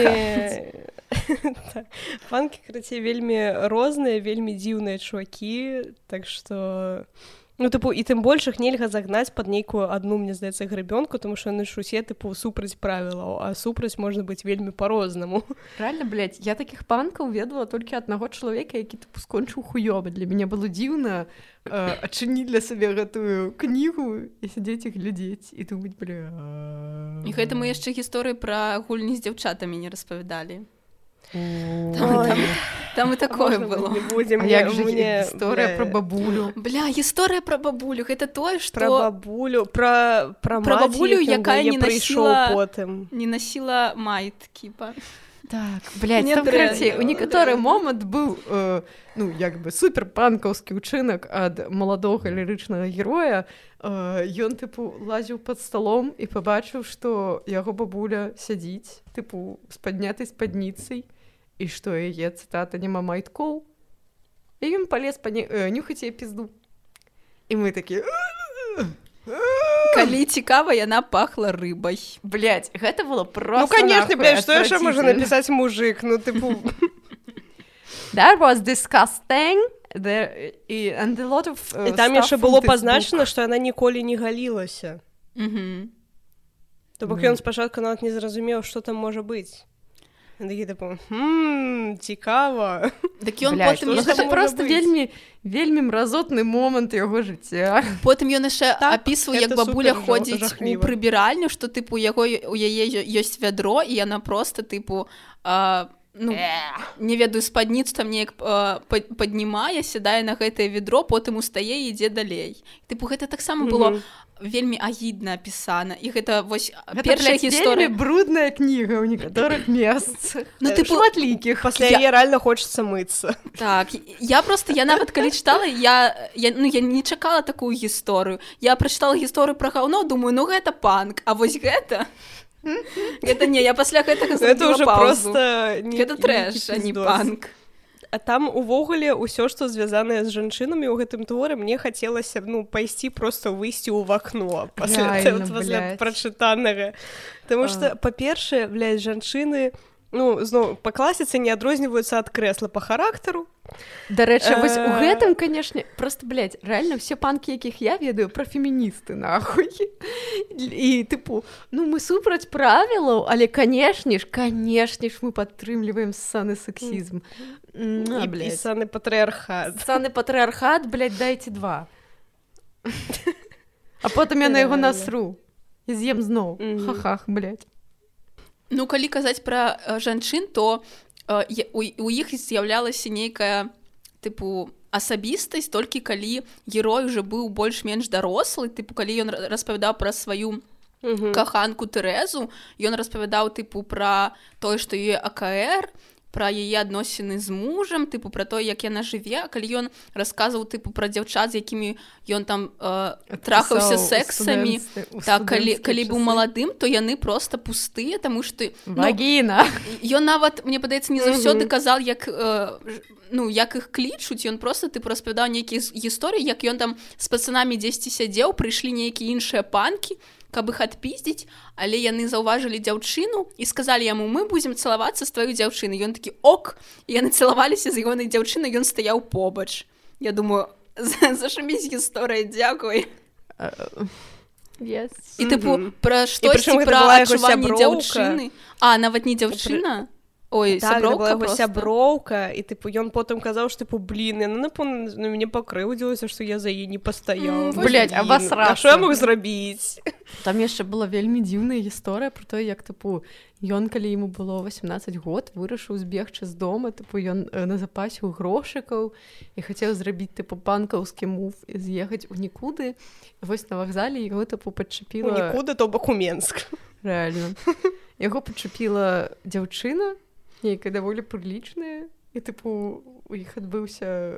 Панкі, короче, вельмі розныя, вельмі дзіўныя чувакі, так што... Ну, тыпу, і тым больш іх нельга загнаць пад нейкую адну, мне здаецца, грабёнку, тому што яны ж усе, тыпу, супраць правілаў, а супраць можна быць вельмі па-рознаму. Реально, блядь, я такіх панкаў ведала толькі аднаго чалавека, які, тыпу, скончыў хуёва. Для мяне было дзіўна э, адчыніць для сабе гэтую кнігу і сядзець іх глядзець і думаць, бля... І гэта мы яшчэ гісторыі пра гульні з дзяўчатамі не распавядалі. Там, там, там і такое было. А як же гісторыя пра бабулю? Бля, гісторыя пра бабулю, гэта тое, што... Пра бабулю, пра, пра, пра бабулю, якая не насіла, потым. не насіла майткі. Так, блядь, там, карацей, у некаторы момант быў, э, ну, як бы, супер-панкаўскі ўчынак ад маладога лірычнага героя. Э, ён, тыпу, лазіў пад сталом і пабачыў, што яго бабуля сядзіць, тыпу, з паднятай спадніцай, і што яе, цытата, няма майткоў. І ён палез пані... э, нюхаць яе пізду. І мы такі... Калі цікава, яна пахла рыбай. Блядь, гэта было просто... Ну, конечно, блядь, што яшчэ можа напісаць мужик? Ну, тыпу... That was disgusting. There... І, and a lot of, uh, і там яшчэ было пазначана, што яна ніколі не галілася. Угу. То бок ён спачатку нават не зразумеў, што там можа быць. Ён такі, тыпу, хм, цікава. Так ён потым... Гэта проста вельмі, вельмі мразотны момант яго жыцця. Потым ён яшчэ так, апісвае, як бабуля ходзіць у прыбіральню, што, тыпу, яго, у яе ёсць вядро, і яна проста, тыпу, а, ну, не ведаю, спадніцу там неяк паднімае, сядае на гэтае ведро, потым устае і ідзе далей. Тыпу, гэта таксама было... вельмі агідна апісана, і гэта вось першая гісторыя. Вельмі брудная кніга ў некаторых месцах. Ну, тыпу, шматлікіх. Пасля яе реально хочацца мыцца. Так, я просто, я нават калі чытала, я, я, ну, я не чакала такую гісторыю. Я прачытала гісторыю пра гаўно, думаю, ну гэта панк, а вось гэта... Гэта не, я пасля гэтага зрабіла паузу. Гэта трэш, а не панк. А там увогуле ўсё, што звязанае з жанчынамі ў гэтым творы, мне хацелася, ну, пайсці проста выйсці ў вакно пасля, пасля прачытанага. Таму што, па-першае, блядь, жанчыны, ну, зноў, па класіцы не адрозніваюцца ад крэсла па характару, Дарэчы, вось у гэтым, канешне, просто, блядь, рэальна ўсе панкі, якіх я ведаю, пра феміністы, нахуй. І, тыпу, ну, мы супраць правілаў, але, канешне ж, канешне ж, мы падтрымліваем ссаны сексізм. А, і ссаны патрыархат. Ссаны патрыархат, блядь, дайце два. А потым я на яго насру. І з'ем зноў. Ха-хах, блядь. Ну, калі казаць пра э, жанчын, то э, у, у іх з'яўлялася нейкая, тыпу, асабістасць, толькі калі герой уже быў больш-менш дарослы, тыпу, калі ён распавядаў пра сваю mm-hmm. каханку Тэрэзу, ён распавядаў, тыпу, пра тое, што ёй А К Р, пра яе адносіны з мужам, тыпу, пра тое, як яна жыве, калі ён расказваў, тыпу, пра дзяўчат, з якімі ён там э, трахаўся сексамі, так, калі, калі быў маладым, то яны проста пустыя, таму што... Вагіна! Ну, ён нават, мне падаецца, не заўсёды казал, як... Э, ну, як іх клічуць, ён проста, тыпу, распавядаў нейкія гісторыі, як ён там з пацанамі дзесьці сядзеў, прыйшлі нейкія іншыя панкі, каб іх адпіздзіць, але яны заўважылі дзяўчыну і сказалі яму, мы будзем цалавацца з тваёй дзяўчынай. Ён такі, ок, і яны цалаваліся з ягонай дзяўчынай, ён стаяў побач. Я думаю, зашуміць гісторыя, дзякуй. Uh, yes. І, тыпу, пра штосьці, пра адчуванне дзяўчыны. А, нават не дзяўчына? Ой, так, сяброўка была сяброўка, і, тыпу, ён потым казаў, што, тыпу, блін, яна, напэўна, на мяне пакрыўдзілася, што я за яе не пастаяў. Mm, блядь, абасрацца. А што я мог зрабіць? Там яшчэ была вельмі дзіўная гісторыя пра тое, як, тыпу, ён, калі яму было восемнадцаць год, вырашыў збегчы з дома, тыпу, ён э, назапасіў грошыкаў і хацеў зрабіць, тыпу, панкаўскі мув і з'ехаць у нікуды. Вось на вакзале яго, тыпу, падчапіла... У нікуды, то бок у Менск. Рэальна. Яго падчапіла дзяўчына, нейкая даволі прылічная, і, тыпу, у іх адбыўся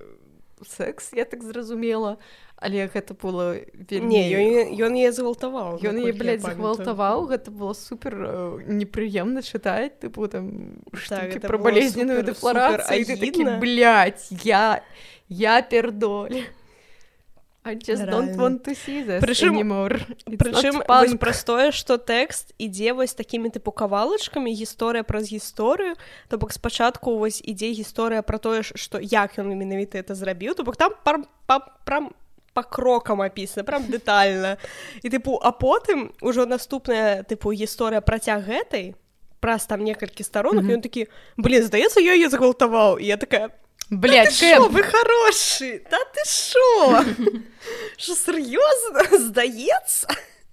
секс, я так зразумела, але гэта было вельмі... Не, ён, ён яе згвалтаваў. Ён яе, блядь, згвалтаваў, гэта было супер непрыемна чытаць, тыпу, там, штукі так, пра балезненную дэфларацыю, і ты такі, блядь, я, я пердоль. I just don't want to see this прычым, anymore. Прычым, вось простое, што тэкст ідзе вось такімі, тыпу, кавалачкамі, гісторыя праз гісторыю, то бок спачатку вось ідзе гісторыя пра тое, што як ён менавіта это зрабіў, то бок там прям па, па, па крокам апісана, прям дэтальна. І, тыпу, а потым ужо наступная, тыпу, гісторыя працяг гэтай, праз там некалькі старонак, mm-hmm. і ён такі, блин, здаецца, я яе згвалтаваў. І я такая... Блядь, ты шо, вы хороший, да ты шо? Шо, серьезно? Здаецца?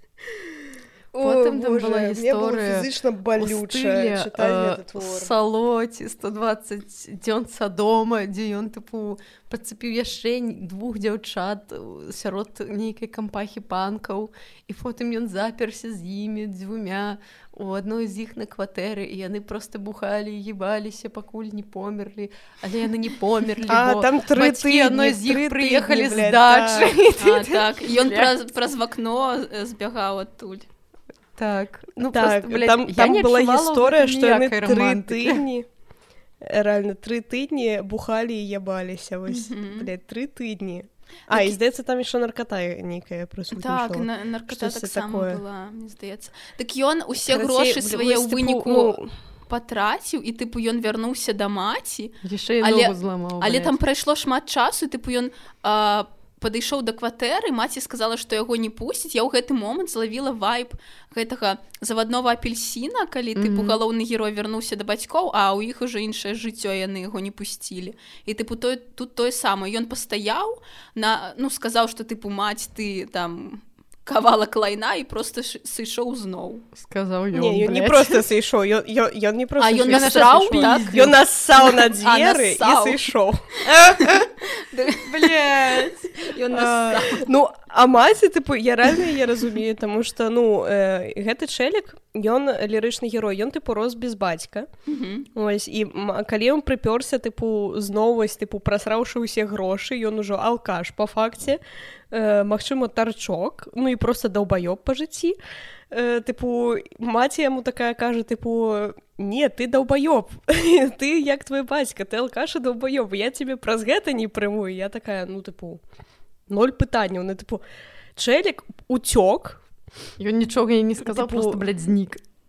Потым там была гісторыя фізычна балючая чытаць гэты твор. Салоці сто дваццаць дзён садома, дзе ён, тыпу, падцапіў яшчэ двух дзяўчат сярод нейкай кампахі панкаў, і потым ён заперся з імі дзвюмя у адной з іх на кватэры, і яны проста бухалі і ебаліся, пакуль не померлі, але яны не померлі, а, бо там тры бацькі адной з іх прыехалі з блядь, дачы. А, так, ён праз, праз вакно збягаў адтуль. Так, ну так, просто, блядь, там, я там не была гісторыя, што яны тры романтики. тыдні, рэальна, тры тыдні бухалі і ябаліся, вось, mm-hmm. блядь, тры тыдні. А, і, здаецца, там яшчэ наркота нейкая прысутнічала. Так, на, наркота таксама была, мне здаецца. Так ён усе грошы свае ў выніку ну... патраціў, і, тыпу, ён вярнуўся да маці. Яшчэ і ногу зламаў. Але там прайшло шмат часу, і, тыпу, ён а, падышоў да кватэры, маці сказала, што яго не пусціць. Я ў гэты момант злавіла вайб гэтага заваднога апельсіна, калі, тыпу, mm-hmm. галоўны герой вярнуўся да бацькоў, а ў іх ужо іншае жыццё, яны яго не пусцілі. І, тыпу, той, тут тое самае. Ён пастаяў, на, ну, сказаў, што, тыпу, маць, ты, там, кавалак лайна, і проста сышоў зноў. Сказаў ён, не, ён не проста сышоў, ён, ён, ён не проста а, ён насраў, так? Ён нассаў на дзверы і сышоў. Блядь. Ён нассаў. Ну, а маці, тыпу, я рэальна яе разумею, таму што, ну, э, гэты чэлік, ён лірычны герой, ён, тыпу, рос без бацька. Mm-hmm. Ось, і калі ён прыпёрся, тыпу, зноў, ось, тыпу, прасраўшы ўсе грошы, ён ужо алкаш, па факце, э, магчыма, тарчок, ну, і проста даўбаёб па жыцці. Э, тыпу, маці яму такая кажа, тыпу, не, ты даўбаёб, ты як твой бацька, ты алкаш і даўбаёб, я цябе праз гэта не прыму. Я такая, ну, тыпу, ноль пытанняў, ну, тыпу, чэлік уцёк. Ён нічога і не сказаў, тыпу... просто, блядь, знік.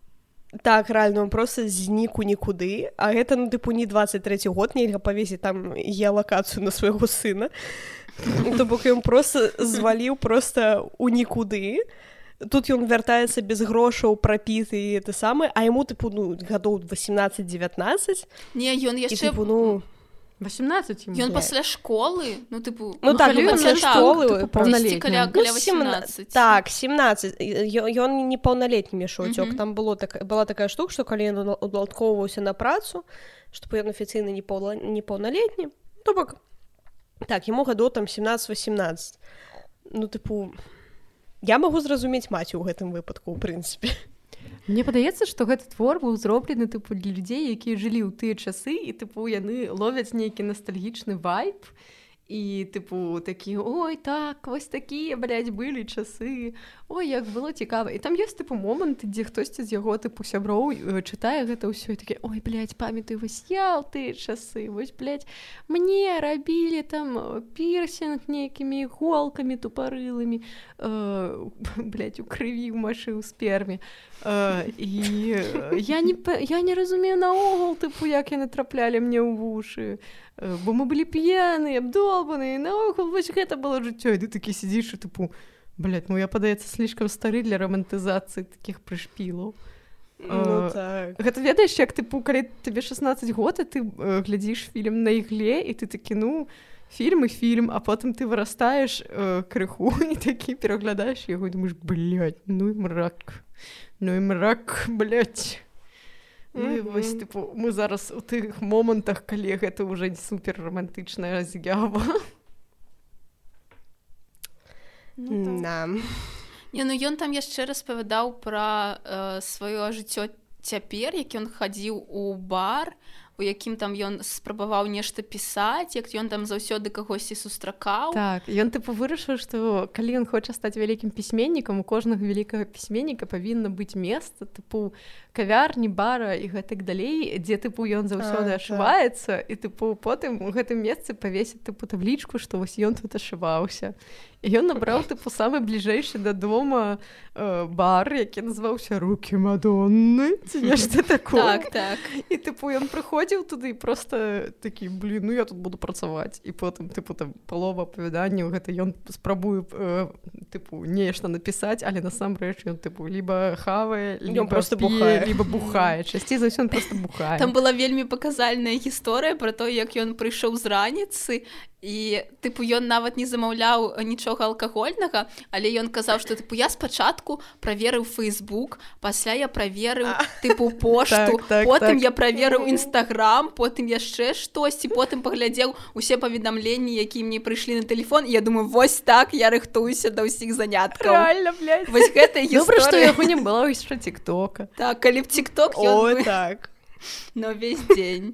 Так, реально, он просто знік у нікуды, а гэта, ну, тыпу, не двадцать трэці год, нельга павесіць там геалакацыю на свайго сына. То бок ён просто зваліў просто у нікуды. Тут ён вяртаецца без грошаў, прапіты і ты самы, а яму, тыпу, ну, гадоў восемнадцать девятнадцать. Не, ён яшчэ... І, тыпу, ну... восемнадцать ему. Ён пасля школы, ну, тыпу... Ну, так, ну, пасля школы... Паўналетні. Каля, каля восемнадцать. Так, семнадцать. Ён не паўналетнім ішоў цёк. Там было так, была такая штука, што калі ён уладкоўваўся на працу, што ён афіцыйна не паўналетні, то бок... Так, яму гадоў там семнадцать восемнадцать. Ну, тыпу... Я магу зразумець маці ў гэтым выпадку, ў прынцыпе. Мне падаецца, што гэты твор быў зроблены тыпу для людзей, якія жылі ў тыя часы, і тыпу яны ловяць нейкі настальгічны вайб, і тыпу такі, ой, так, вось такія, блядь, былі часы, ой, як было цікава. І там ёсць тыпу моманты, дзе хтосьці з яго тыпу сяброў чытае гэта ўсё і такі, ой, блядь, памятаю, вось я ў тыя часы, вось, блядь, мне рабілі там пірсінг нейкімі іголкамі тупарылымі, э, блядь, у крыві, у машы, у сперме. Uh, і я не, я не разумею наогул, тыпу, як яны траплялі мне ў вушы, uh, бо мы былі п'яныя, абдолбаныя, наогул, вось гэта было жыццё, і ты такі сидзіш і тыпу, блядь, ну я, падаецца, слишком стары для романтызацыі такіх прышпілаў. Ну, uh, так. Гэта ведаеш, як, тыпу, калі тебе шестнадцать год, і ты uh, глядзіш фільм на ігле, і ты такі, ну, фільм і фільм, а потым ты вырастаеш uh, крыху, і такі пераглядаеш яго, і думаеш, блядь, ну і мрак. Ну і мрак, блядь. Ну і вось, тыпу, мы зараз у тых момантах, калі гэта ўжо супер романтычная з'ява. Ну, да. Не, ну ён там яшчэ распавядаў пра э, сваё жыццё цяпер, як ён хадзіў у бар, у якім там ён спрабаваў нешта пісаць, як ён там заўсёды кагосьці сустракаў. Так, ён тыпу вырашыў, што калі ён хоча стаць вялікім пісьменнікам, у кожнага вялікага пісьменніка павінна быць месца, тыпу кавярні, бара і гэтак далей, дзе тыпу ён заўсёды ашываецца, і тыпу потым у гэтым месцы павесіць тыпу таблічку, што вось ён тут ашываўся. І ён набраў тыпу самы бліжэйшы да дома э, бар, які называўся «Рукі Мадонны», ці нешта такое. Так, так. І тыпу ён прыходзіў туды і проста такі, блин, ну я тут буду працаваць. І потым тыпу там палова апавяданняў, гэта ён спрабуе э, тыпу нешта напісаць, але насамрэч ён тыпу либо хавае, либо просто п'е, бухае. либо бухае. Часцей за ўсё ён проста бухае. Там была вельмі паказальная гісторыя пра то, як ён прыйшоў з раніцы, і тыпу ён нават не замаўляў нічога алкагольнага, але ён казаў, што тыпу я спачатку праверыў Facebook, пасля я праверыў тыпу пошту, так, так, потым так. я праверыў Instagram, потым яшчэ штосьці, потым паглядзеў усе паведамленні, якія мне прыйшлі на тэлефон, і я думаю, вось так я рыхтуюся да ўсіх заняткаў. Реально, блядь. Вось гэтая гісторыя. Добра, што яго не было яшчэ тиктока. Так, калі б тикток ён О, бы... так. Но весь дзень.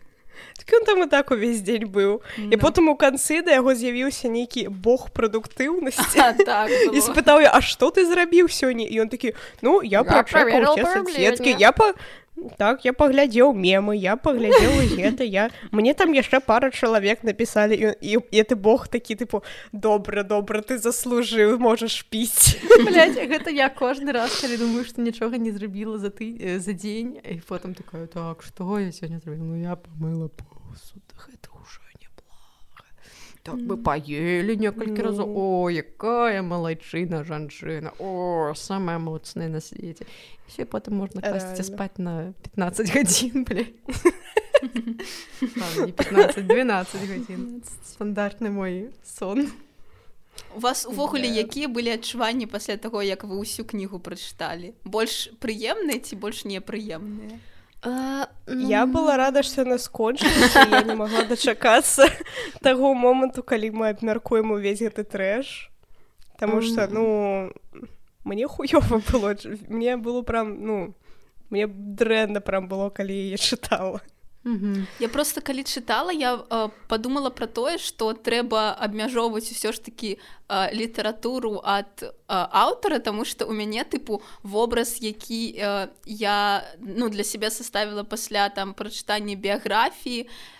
Так ён там і так увесь дзень быў. No. І потым у канцы да яго з'явіўся нейкі бог прадуктыўнасці. А, так, і спытаў я, а што ты зрабіў сёння? І ён такі, ну, я прачэкаў усе соцсеткі, я па... Так, я паглядзеў мемы, я паглядзеў гэта, я... Мне там яшчэ пара чалавек напісалі, і, і, і ты бог такі, тыпу, добра, добра, ты заслужыў, можаш піць. Блядь, гэта я кожны раз, калі думаю, што нічога не зрабіла за, ты, за дзень, і потым такая, так, што я сёння зрабіла? Ну, я памыла посуд, гэта ўжо неплохо. Так мы паелі некалькі ну... разоў. О, якая малайчына жанчына. О, самая моцная на свеце. І все, потым можна класціся спаць на пятнадцать гадзін, блядь. Ладно, не пятнадцать, двенадцать гадзін. Стандартны мой сон. У вас увогуле якія былі адчуванні пасля таго, як вы ўсю кнігу прачыталі? Больш прыемныя ці больш непрыемныя? А, я была рада, што яна скончылася, я не магла дачакацца таго моманту, калі мы абмяркуем увесь гэты трэш. Таму што, ну, мне хуёва было, мне было прям, ну, мне дрэнна прям было, калі я чытала. Mm-hmm. Я просто калі чытала, я э, подумала пра тое, што трэба абмяжоўваць усё ж такі э, літаратуру ад э, аўтара, таму што ў мяне тыпу вобраз, які э, я ну, для сябе составіла пасля там прачытання біяграфіі,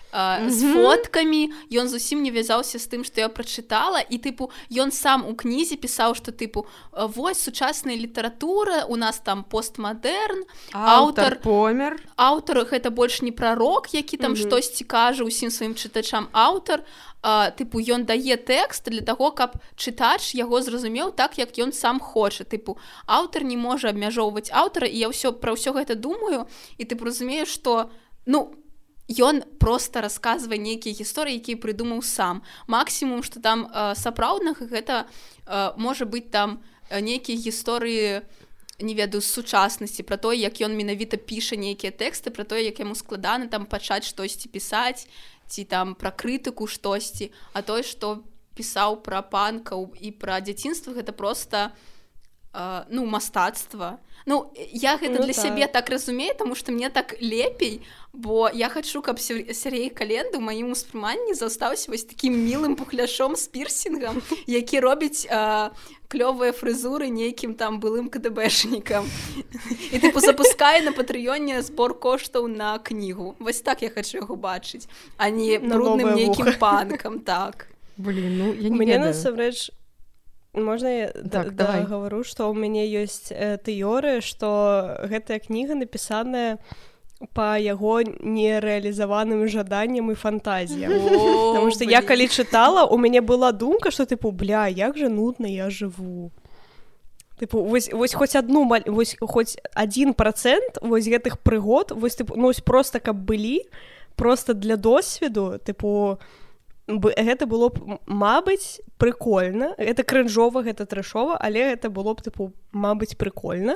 Uh, mm-hmm. з фоткамі, ён зусім не вязаўся з тым, што я прачытала, і тыпу ён сам у кнізе пісаў, што тыпу вось сучасная літаратура, у нас там постмадэрн, аўтар помер. Аўтар гэта больш не прарок, які там mm-hmm. штосьці кажа ўсім сваім чытачам. Аўтар uh, тыпу ён дае тэкст для таго, каб чытач яго зразумеў так, як ён сам хоча. Тыпу аўтар не можа абмяжоўваць аўтара, і я ўсё пра ўсё гэта думаю, і ты разумееш, што ну ён проста расказвае нейкія гісторыі, якія прыдумаў сам. Максімум, што там э, сапраўднага, гэта э, можа быць там нейкія гісторыі, не ведаю, з сучаснасці, пра тое, як ён менавіта піша нейкія тэксты, пра тое, як яму складана там пачаць штосьці пісаць, ці там пра крытыку штосьці, а тое, што пісаў пра панкаў і пра дзяцінства, гэта проста э, ну, мастацтва. Ну, я гэта ну, для так. сябе так разумею, таму што мне так лепей, бо я хачу, каб Сергей Календа ў маім успрыманні застаўся вось такім мілым пухляшом з пірсінгам, які робіць э, клёвыя фрызуры нейкім там былым КДБшнікам. І тыпу запускае на Патрыёне збор коштаў на кнігу. Вось так я хачу яго бачыць, а не брудным нейкім панкам, так. Блин, ну, я не Мне ведаю. насамрэч можна я так, да, да, гавару, што ў мяне ёсць э, тэорыя, што гэтая кніга напісаная па яго нерэалізаваным жаданням і фантазіям. Таму што я калі чытала, у мяне была думка, што тыпу, бля, як жа нудна я жыву. Тыпу, вось, вось хоць адну, вось хоць адзін працэнт вось гэтых прыгод, вось тыпу, ну, вось проста каб былі, проста для досведу, тыпу, гэта было б, мабыць, прыкольна. Гэта крынжова, гэта трэшова, але гэта было б, тыпу, мабыць, прыкольна.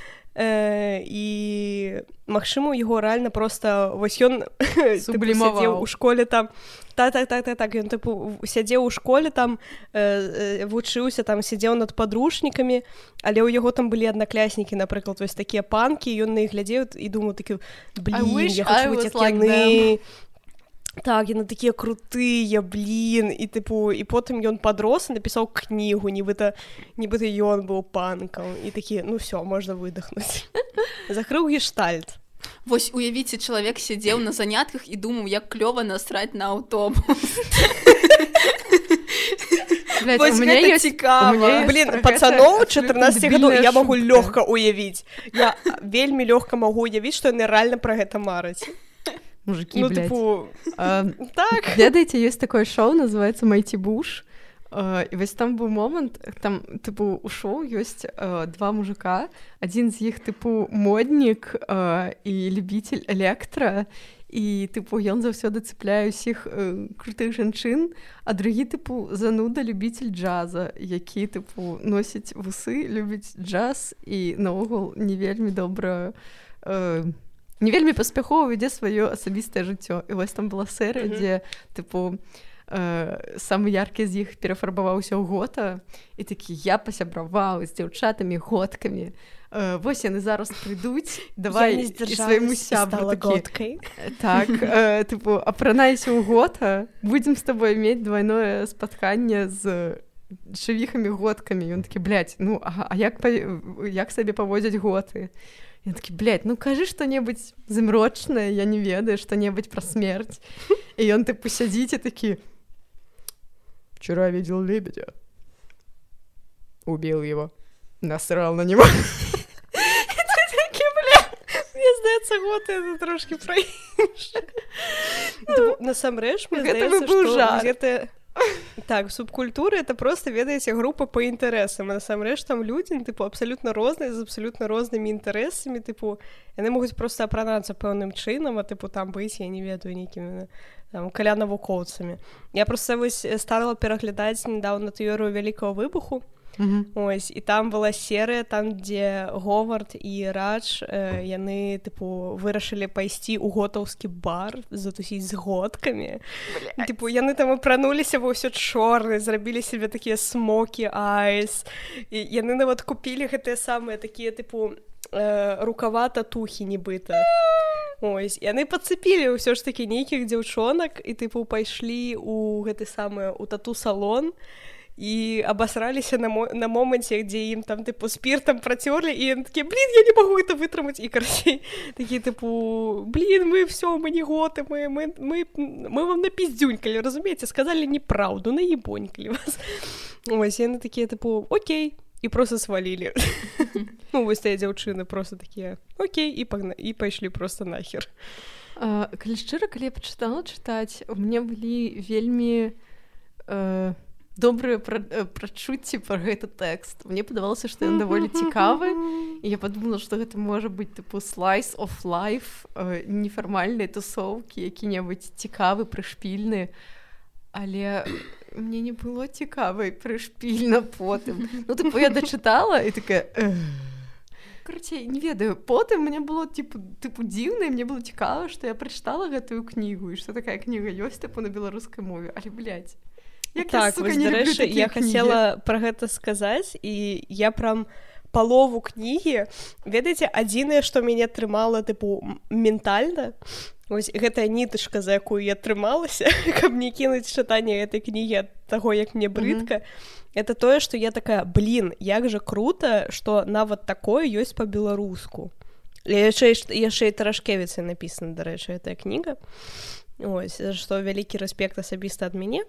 Э, і, магчыма, яго рэальна проста, вось ён сядзеў у школе там, так-так-так-так, ён, тыпу, сядзеў у школе там, э, вучыўся там, сядзеў над падручнікамі, але ў яго там былі аднакляснікі, напрыклад, вось такія панкі, ён на іх глядзеў і думаў такі, блін, я хочу быць як яны. Так, яны такія крутыя, блін, і тыпу, і потым ён падрос і напісаў кнігу, нібыта, нібыта ён быў панкам, і такі, ну всё, можна выдохнуць. Закрыў гештальт. Вось уявіце, чалавек сядзеў на занятках і думаў, як клёва насраць на аўтобус. Блядь, вось гэта цікава. Блін, пацаноў чатырнаццаці гадоў я магу лёгка уявіць. Я вельмі лёгка магу уявіць, што яны рэальна пра гэта мараць. Мужики, ну, блядь. Типу... А, так. Ведаеце, ёсць такое шоу, называется «Майти Буш». А, і вось там быў момант, там, тыпу, у шоу ёсць а, два мужика. Адзін з іх, тыпу, моднік а, і любитель электра. І, тыпу, ён заўсёды цепляе ўсіх а, крутых жанчын. А другі, тыпу, зануда любитель джаза, які, тыпу, носіць вусы, любіць джаз і, наогул, не вельмі добра... А, не вельмі паспяхова вядзе сваё асабістае жыццё. І вось там была серыя, mm-hmm. дзе, тыпу, э, самы яркі з іх перафарбаваўся ў гота, і такі, я пасябраваў з дзяўчатамі готкамі. Э, вось яны зараз прыйдуць, давай і свайму сябру такі. Так, э, тыпу, апранайся ў гота, будзем з табой мець двайное спатканне з шавіхамі готкамі. Ён такі, блядь, ну, а, а як, як сабе паводзяць готы? Я такі, блядь, ну кажы што-небудзь змрочнае, я не ведаю, што-небудзь пра смерць. І ён тыпу сядзіць і такі: «Вчера видел лебедя. Убил его. Насрал на него». І ти такі, блядь, мне здаецца, готы это трошки пра інше. Насамрэч, мне здаецца, што гэта... Так, субкультура — это просто, ведаеце, група по інтарэсам. А насамрэч там людзі, тыпу, абсалютна розныя, з абсалютна рознымі інтарэсамі, тыпу, яны могуць проста апранацца пэўным чынам, а тыпу там быць, я не ведаю, нейкімі там каля-навукоўцамі. Я проста вось стала пераглядаць нядаўна тэорыю вялікага выбуху. Mm-hmm. Ось, і там была серыя, там, дзе Говард і Радж, э, яны, тыпу, вырашылі пайсці ў готаўскі бар, затусіць з готкамі. Тыпу, яны там апрануліся ва ўсё чорнае, зрабілі себе такія смокі айс. І яны нават купілі гэтыя самыя такія, тыпу, э, рукава татухі нібыта. Ось, яны пацепілі ўсё ж такі нейкіх дзяўчонак і, тыпу, пайшлі ў гэты самы, у тату-салон. і абасраліся на, мо- на моманце, дзе ім там тыпу спіртам працёрлі, і ён такі, блин, я не магу это вытрымаць, і карацей такі тыпу, блин, мы все, мы не готы, мы, мы, мы, мы вам напиздюнькалі, разумееце, сказалі неправду, наебонькалі вас. Вось, яны такія тыпу, окей, і просто свалілі. Ну, вось тыя дзяўчыны просто такія, окей, і пагна... і пайшлі просто нахер. А, калі шчыра, калі я пачытала чытаць, у мяне былі вельмі э, добрыя пра... прачуцці пра гэты тэкст. Мне падавалася, што ён даволі цікавы, і я падумала, што гэта можа быць тыпу slice of life, э, нефармальныя тусоўкі, які-небудзь цікавы, прышпільны, але мне не было цікава і прышпільна потым. Ну, тыпу, я дачытала і такая... Карацей, не ведаю, потым мне было типу, типу дзіўна, і мне было цікава, што я прачытала гэтую кнігу, і што такая кніга ёсць типу, на беларускай мове, але, блядь, як так, я, сука, вось, не люблю дарэчы, такія я кнігі. хацела пра гэта сказаць, і я прям палову кнігі, ведаеце, адзінае, што мяне трымала, тыпу, ментальна, вось гэтая нітачка, за якую я трымалася, каб не кінуць чытанне гэтай кнігі ад таго, як мне брыдка, mm-hmm. это тое, што я такая, блин, як жа крута, што нават такое ёсць па-беларуску. Яшчэ, яшчэ і Тарашкевіцай напісана, дарэчы, гэтая кніга. Ось, што вялікі рэспект асабіста ад мяне.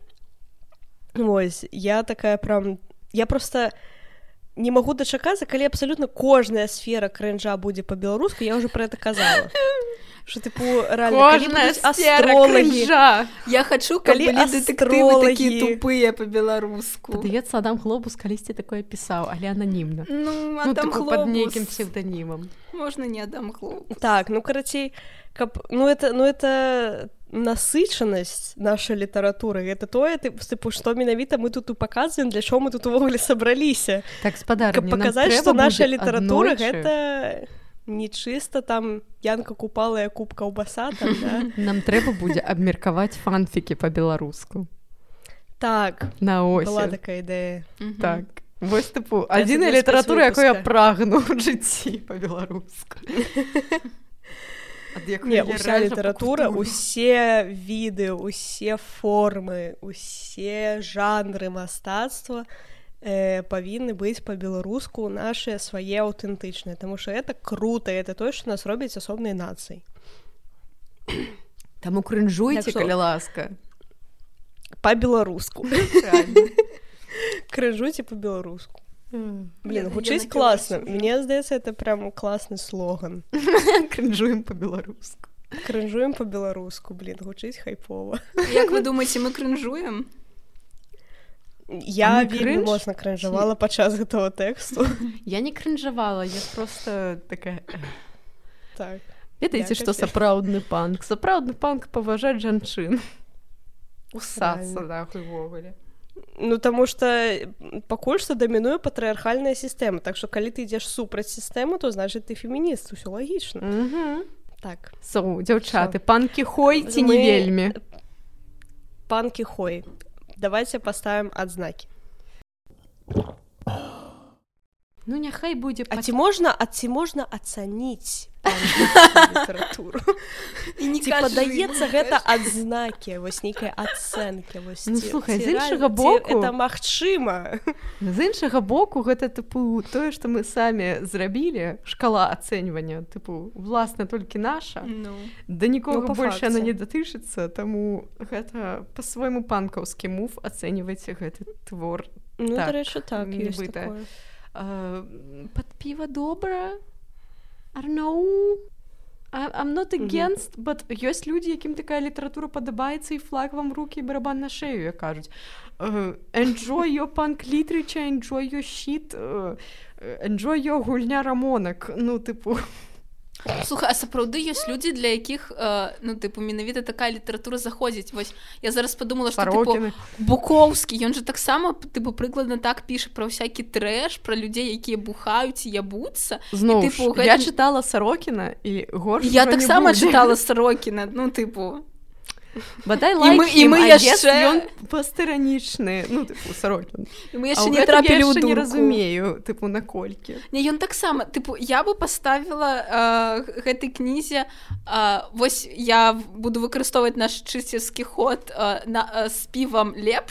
Ось, я такая прям... Я просто не магу дачакацца, калі абсалютна кожная сфера крынжа будзе па-беларуску, я ўжо пра гэта казала. Что, типу, реально, кожная сфера крынжа. Я хочу, каб былі дэтэктывы такія тупыя па-беларуску. Падаецца, Адам Глобус калісьці такое пісаў, але ананімна. Ну, Адам ну, Глобус. Пад нейкім псевданімам. Можна не Адам Глобус. Так, ну, карацей, каб... ну, это, ну, это насычанасць нашай літаратуры. Гэта тое, типу, што менавіта мы тут паказваем, для чого мы тут увогуле сабраліся. Так, спадарня, каб паказаць, што наша літаратура аднойчы... гэта... не чыста там Янка Купала, Якуб Каўбаса там, да? Нам трэба будзе абмеркаваць фанфікі па-беларуску. Так, на осень. Была такая ідэя. Mm-hmm. Так, вось, тыпу, адзіная літаратура, якую я прагну ў жыцці па-беларуску. Не, уся літаратура, усе віды, усе формы, усе жанры мастацтва Э, павінны быць па-беларуску нашыя свае аўтэнтычныя, таму што это круто, это тое, што нас робяць асобнай нацыяй. Таму крынжуйце, калі ласка. Па-беларуску. Крынжуйце па-беларуску. Блин, гучыць класна. Мне здаецца, это прям класны слоган. Крынжуем па-беларуску. Крынжуем па-беларуску, блин, гучыць хайпова. Як вы думаеце, мы крынжуем? Я вельмі моцна крынжавала падчас гэтага тэксту. Я не крынжавала, я просто такая... Так. Ведаеце, што сапраўдны панк? Сапраўдны панк паважаць жанчын. Усацца, нахуй, ввогуле. Ну, таму што пакуль што дамінуе патрыархальная сістэма, так што калі ты ідзеш супраць сістэмы, то значыць ты фемініст, усё лагічна. Угу. Так. Соу, дзяўчаты, панкі хой ці не вельмі? Панкі хой. Давайте поставим адзнакі. Ну, няхай будзе... А ці можна, а ці можна ацаніць літаратуру? Ці падаецца гэта адзнакі, вось нейкай ацэнкі? Ну, слухай, з іншага боку... Это магчыма. З іншага боку, гэта, тыпу, тое, што мы самі зрабілі, шкала ацэньвання, тыпу, власна, толькі наша, no. да нікога no, больш яна не датычыцца, таму гэта па-свойму панкаўскі мув ацэньвайце гэты твор. Ну, так, дарэчы, так, ёсць такое. Uh, под пиво добра. I don't know. I, I'm not against, mm-hmm. but ёсць людзі, якім такая літаратура падабаецца, і флаг вам рукі, і барабан на шею, як кажуць. Uh, enjoy your punk literature, enjoy your shit, uh, enjoy your гульня рамонак. Ну, тыпу... Слухай, а сапраўды ёсць людзі, для якіх, э, ну, тыпу, менавіта такая літаратура заходзіць. Вось, я зараз падумала, што, тыпу, Буковскі, ён жа таксама, тыпу, прыкладна так піша пра ўсякі трэш, пра людзей, якія бухаюць і ябуцца. Зноў ж, гэта... я чытала Сарокіна, і горш я таксама чытала Сарокіна, ну, тыпу... Бадай лайк like him, а яшчэ... ён пастыранічны, ну, тыпу, Сарокін. І мы яшчэ не трапілі ў дурку. Я не разумею, тыпу, наколькі. Не, ён таксама, тыпу, я бы паставіла э, гэтай кнізе, э, вось я буду выкарыстоўваць наш чыцерскі ход э, на, э, з півам лепш,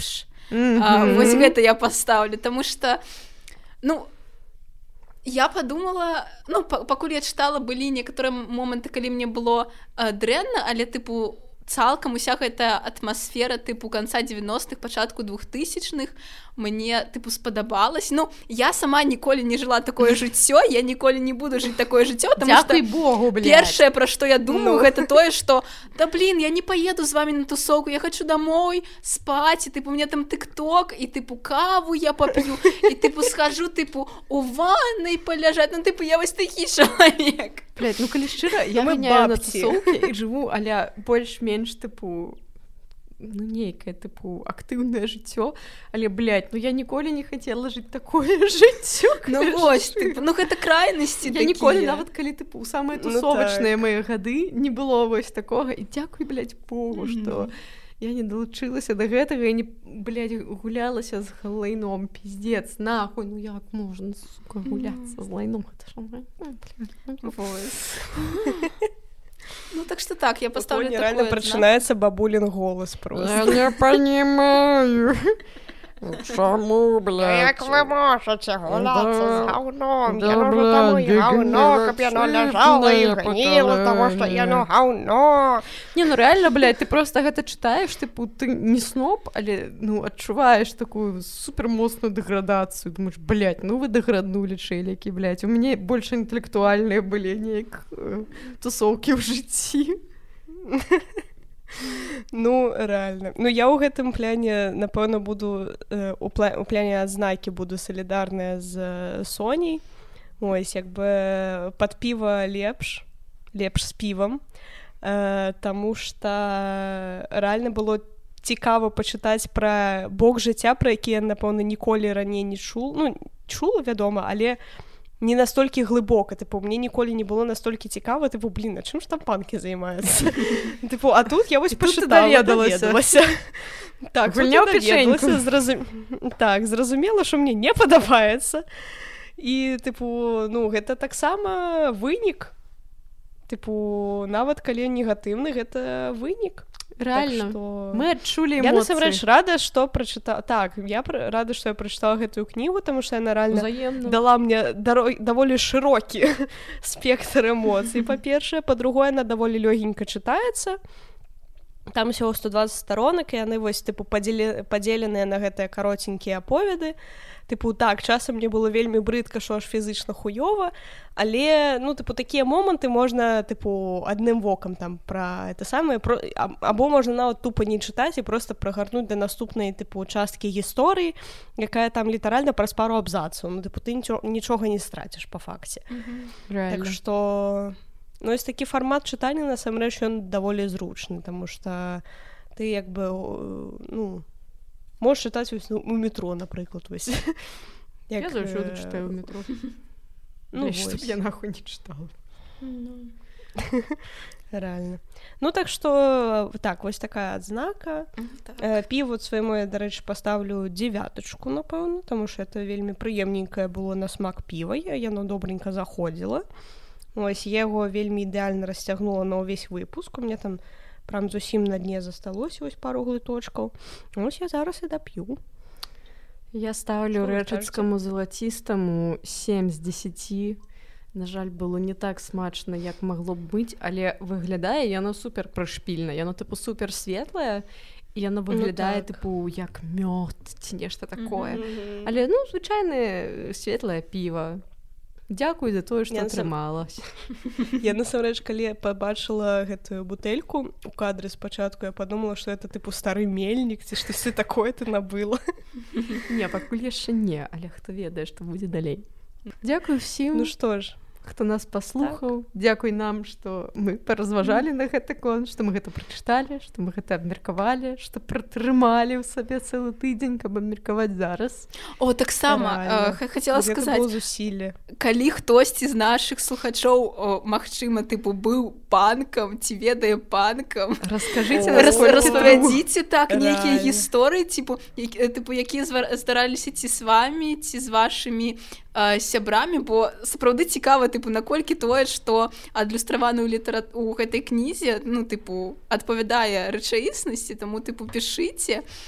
Mm-hmm. А, вось гэта я пастаўлю, таму што, ну, я подумала, ну, пакуль я чытала, былі некаторыя моманты, калі мне было э, дрэнна, але, тыпу, цалкам уся гэтая атмасфера тыпу канца дзевяностых, пачатку двухтысячных мне тыпу спадабалась. Ну, я сама ніколі не жыла такое жыццё, я ніколі не буду жыць такое жыццё, потому что Богу, першае, пра што я думаю, ну. гэта тое, што да блин, я не поеду з вами на тусовку, я хочу домой спаць, і тыпу мне там тык-ток, і тыпу каву я поп'ю, і тыпу схожу тыпу у ваннай поляжаць, ну тыпу я вось такі чалавек. Блядь, ну калі шчыра, я ганяю на тусовкі і жыву аля больш-менш тыпу, ну нейкае тыпу актыўнае жыццё, але, блядь, ну я ніколі не хацела жыць такое жыццё. Ну вось, тыпу, ну гэта крайнасці такія. Я ніколі, нават калі тыпу самыя тусовачныя ну, мае гады не было вось такога, і дзякуй, блядь, Богу, што mm-hmm. я не далучылася да гэтага і не, блядь, гулялася з лайном, пиздец, нахуй, ну як можна, сука, гуляцца mm-hmm. з лайном, гэта ж, блядь, вось. Ну так что так, я поставлю такое. Реально начинается бабулин голос просто. Я не понимаю. Чому, блядь? Як ви можете гуляться з говном? Я нужу домой говно, каб яно ляжало і гніло, тому що яно говно. Не, ну реально, блядь, ты просто гэта читаешь, типу, ты не сноб, але, ну, адчуваешь такую супермоцную деградацию. Думаешь, блядь, ну вы деграднули, челики, блядь. У меня больше интеллектуальные были, неяк тусовки в житті. Ну, реально. Ну, я ў гэтым пляне, напэўна, буду, э, у, пла- у пляне адзнакі буду салідарная з Соняй. Ось, як бы пад піва лепш, лепш з півам, э, таму што рэальна было цікава пачытаць пра бок жыцця, пра які я, напэўна, ніколі раней не чула. Ну, чула, вядома, але не настолькі глыбока, тыпу, мне ніколі не было настолькі цікава, тыпу, блин, а чым ж там панкі займаюцца? Тыпу, а тут я вось пачытала, даведалася. Так, гульня ў печеньку. Зразум... Так, зразумела, што мне не падабаецца. І, тыпу, ну, гэта таксама вынік. Тыпу, нават калі негатыўны, гэта вынік. Реально, так, что... мы адчулі эмоцыі. Я, насамрэч, рада, што прачытала... Так, я пр... рада, што я прачытала гэтую кнігу, таму што яна рэальна Взаемно. Дала мне даро... даволі шырокі спектр эмоцый, па-першае. Па-другое, яна даволі лёгенька чытаецца. Там усього сто двадцать сторонак, і яны вось, тыпу, падзелі... падзеленыя на гэтыя кароценькія аповеды. Тыпу, так, часам мне было вельмі брыдка, што аж фізычна хуёва, але, ну, тыпу, такія моманты можна, тыпу, адным вокам там пра это самае, про... або можна нават тупа не чытаць і проста прагарнуць да наступнай, тыпу, часткі гісторыі, якая там літаральна праз пару абзацаў. Ну, тыпу, ты нічо... нічога не страціш па факце. Mm-hmm. Так што, ну, ось такі фармат чытання, насамрэч, ён даволі зручны, таму што ты, як бы, ну, можешь читать у метро, например, вось. Як... Я заўсёды читаю у метро. Ну, Блин, чтоб я нахуй не читала. Ну. Реально. Ну, так что, так, вось такая адзнака. Так. Э, піво свайму я, дарэчы, паставлю дзевятачку, напэўна, таму што это вельмі прыемненькае было на смак піва, яно добренька заходзіла. Ось, я яго вельмі ідэальна расцягнула на ўвесь выпуск, у меня там прям зусім на дне засталося ось пару глыточкаў. Ось я зараз і дап'ю. Я ставлю рэчыцкаму залацістаму сем з дзесяці. На жаль, было не так смачна, як магло б быць, але выглядае яно супер прышпільна. Яно, тыпу, супер светлае, і яно выглядае, ну, так. тыпу, як мёд ці нешта такое. Mm-hmm. Але, ну, звычайнае светлае піва. Дзякуй за тое, што атрымалася. Я, насамрэч, калі пабачыла гэтую бутэльку у кадры спачатку, я падумала, што это, тыпу, стары мельнік, ці штосьці такое ты набыла. Не, пакуль яшчэ не, але хто ведае, што будзе далей. Дзякуй усім. Ну што ж, хто нас паслухаў. Так. Дзякуй нам, што мы паразважалі mm. на гэты конт, што мы гэта прачыталі, што мы гэта абмеркавалі, што пратрымалі ў сабе цэлы тыдзень, каб абмеркаваць зараз. О, таксама э, хацела гэта сказаць, зусілле. Калі хтосьці з нашых слухачоў, о, магчыма, тыпу, быў панкам, ці ведае панкам, раскажыце, Рас, распавядзіце так нейкія гісторыі, типу, які, типу, якія здараліся ці з вамі, ці з вашымі э, сябрамі, бо сапраўды цікава, типу, наколькі тое, што адлюстравана ў літара... у гэтай кнізе, ну, типу, адпавядае рэчаіснасці, таму, типу, пішыце.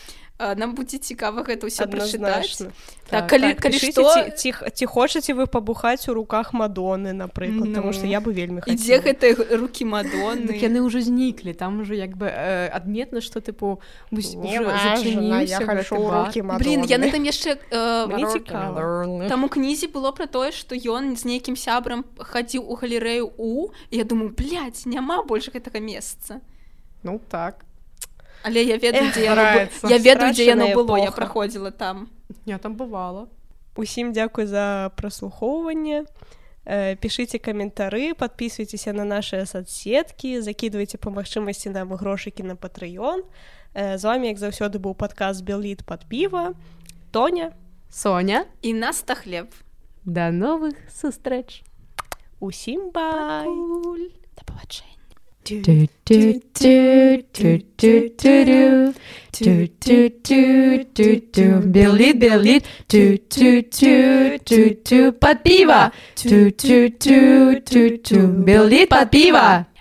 нам будзе цікава гэта ўсё прачытаць. Так, так, калі, так, калі пішыце, што... ці, ці, ці хочаце вы пабухаць у руках Мадонны, напрыклад, ну, таму што я бы вельмі хацела. І дзе гэтыя рукі Мадонны? Так яны ўжо зніклі, там ўжо як бы э, адметна, што тыпу не важна, я хачу рукі Мадонны. Блін, яны там яшчэ... Э, Мне цікава. Там у кнізе было пра тое, што ён з нейкім сябрам хадзіў у галерэю У, і я думаю, блядь, няма больш гэтага месца. Ну так. Але я ведаю, дзе яно, я ведаю, дзе яно было, я праходзіла там. Я там бывала. Усім дзякуй за праслухоўванне. Пішыце каментары, подписывайтеся на наши соцсеткі, закидывайте по магчымасці нам грошыкі на Patreon. З вами, як заўсёды, быў падкаст Белліт пад піва. Тоня, Соня і Наста Хлеб. Да новых сустрэч. Усім бай. Да пабачэння. Do do do do do do do do do do do Белліт, Белліт, do do do do do под пиво, do do do do do Белліт под пиво.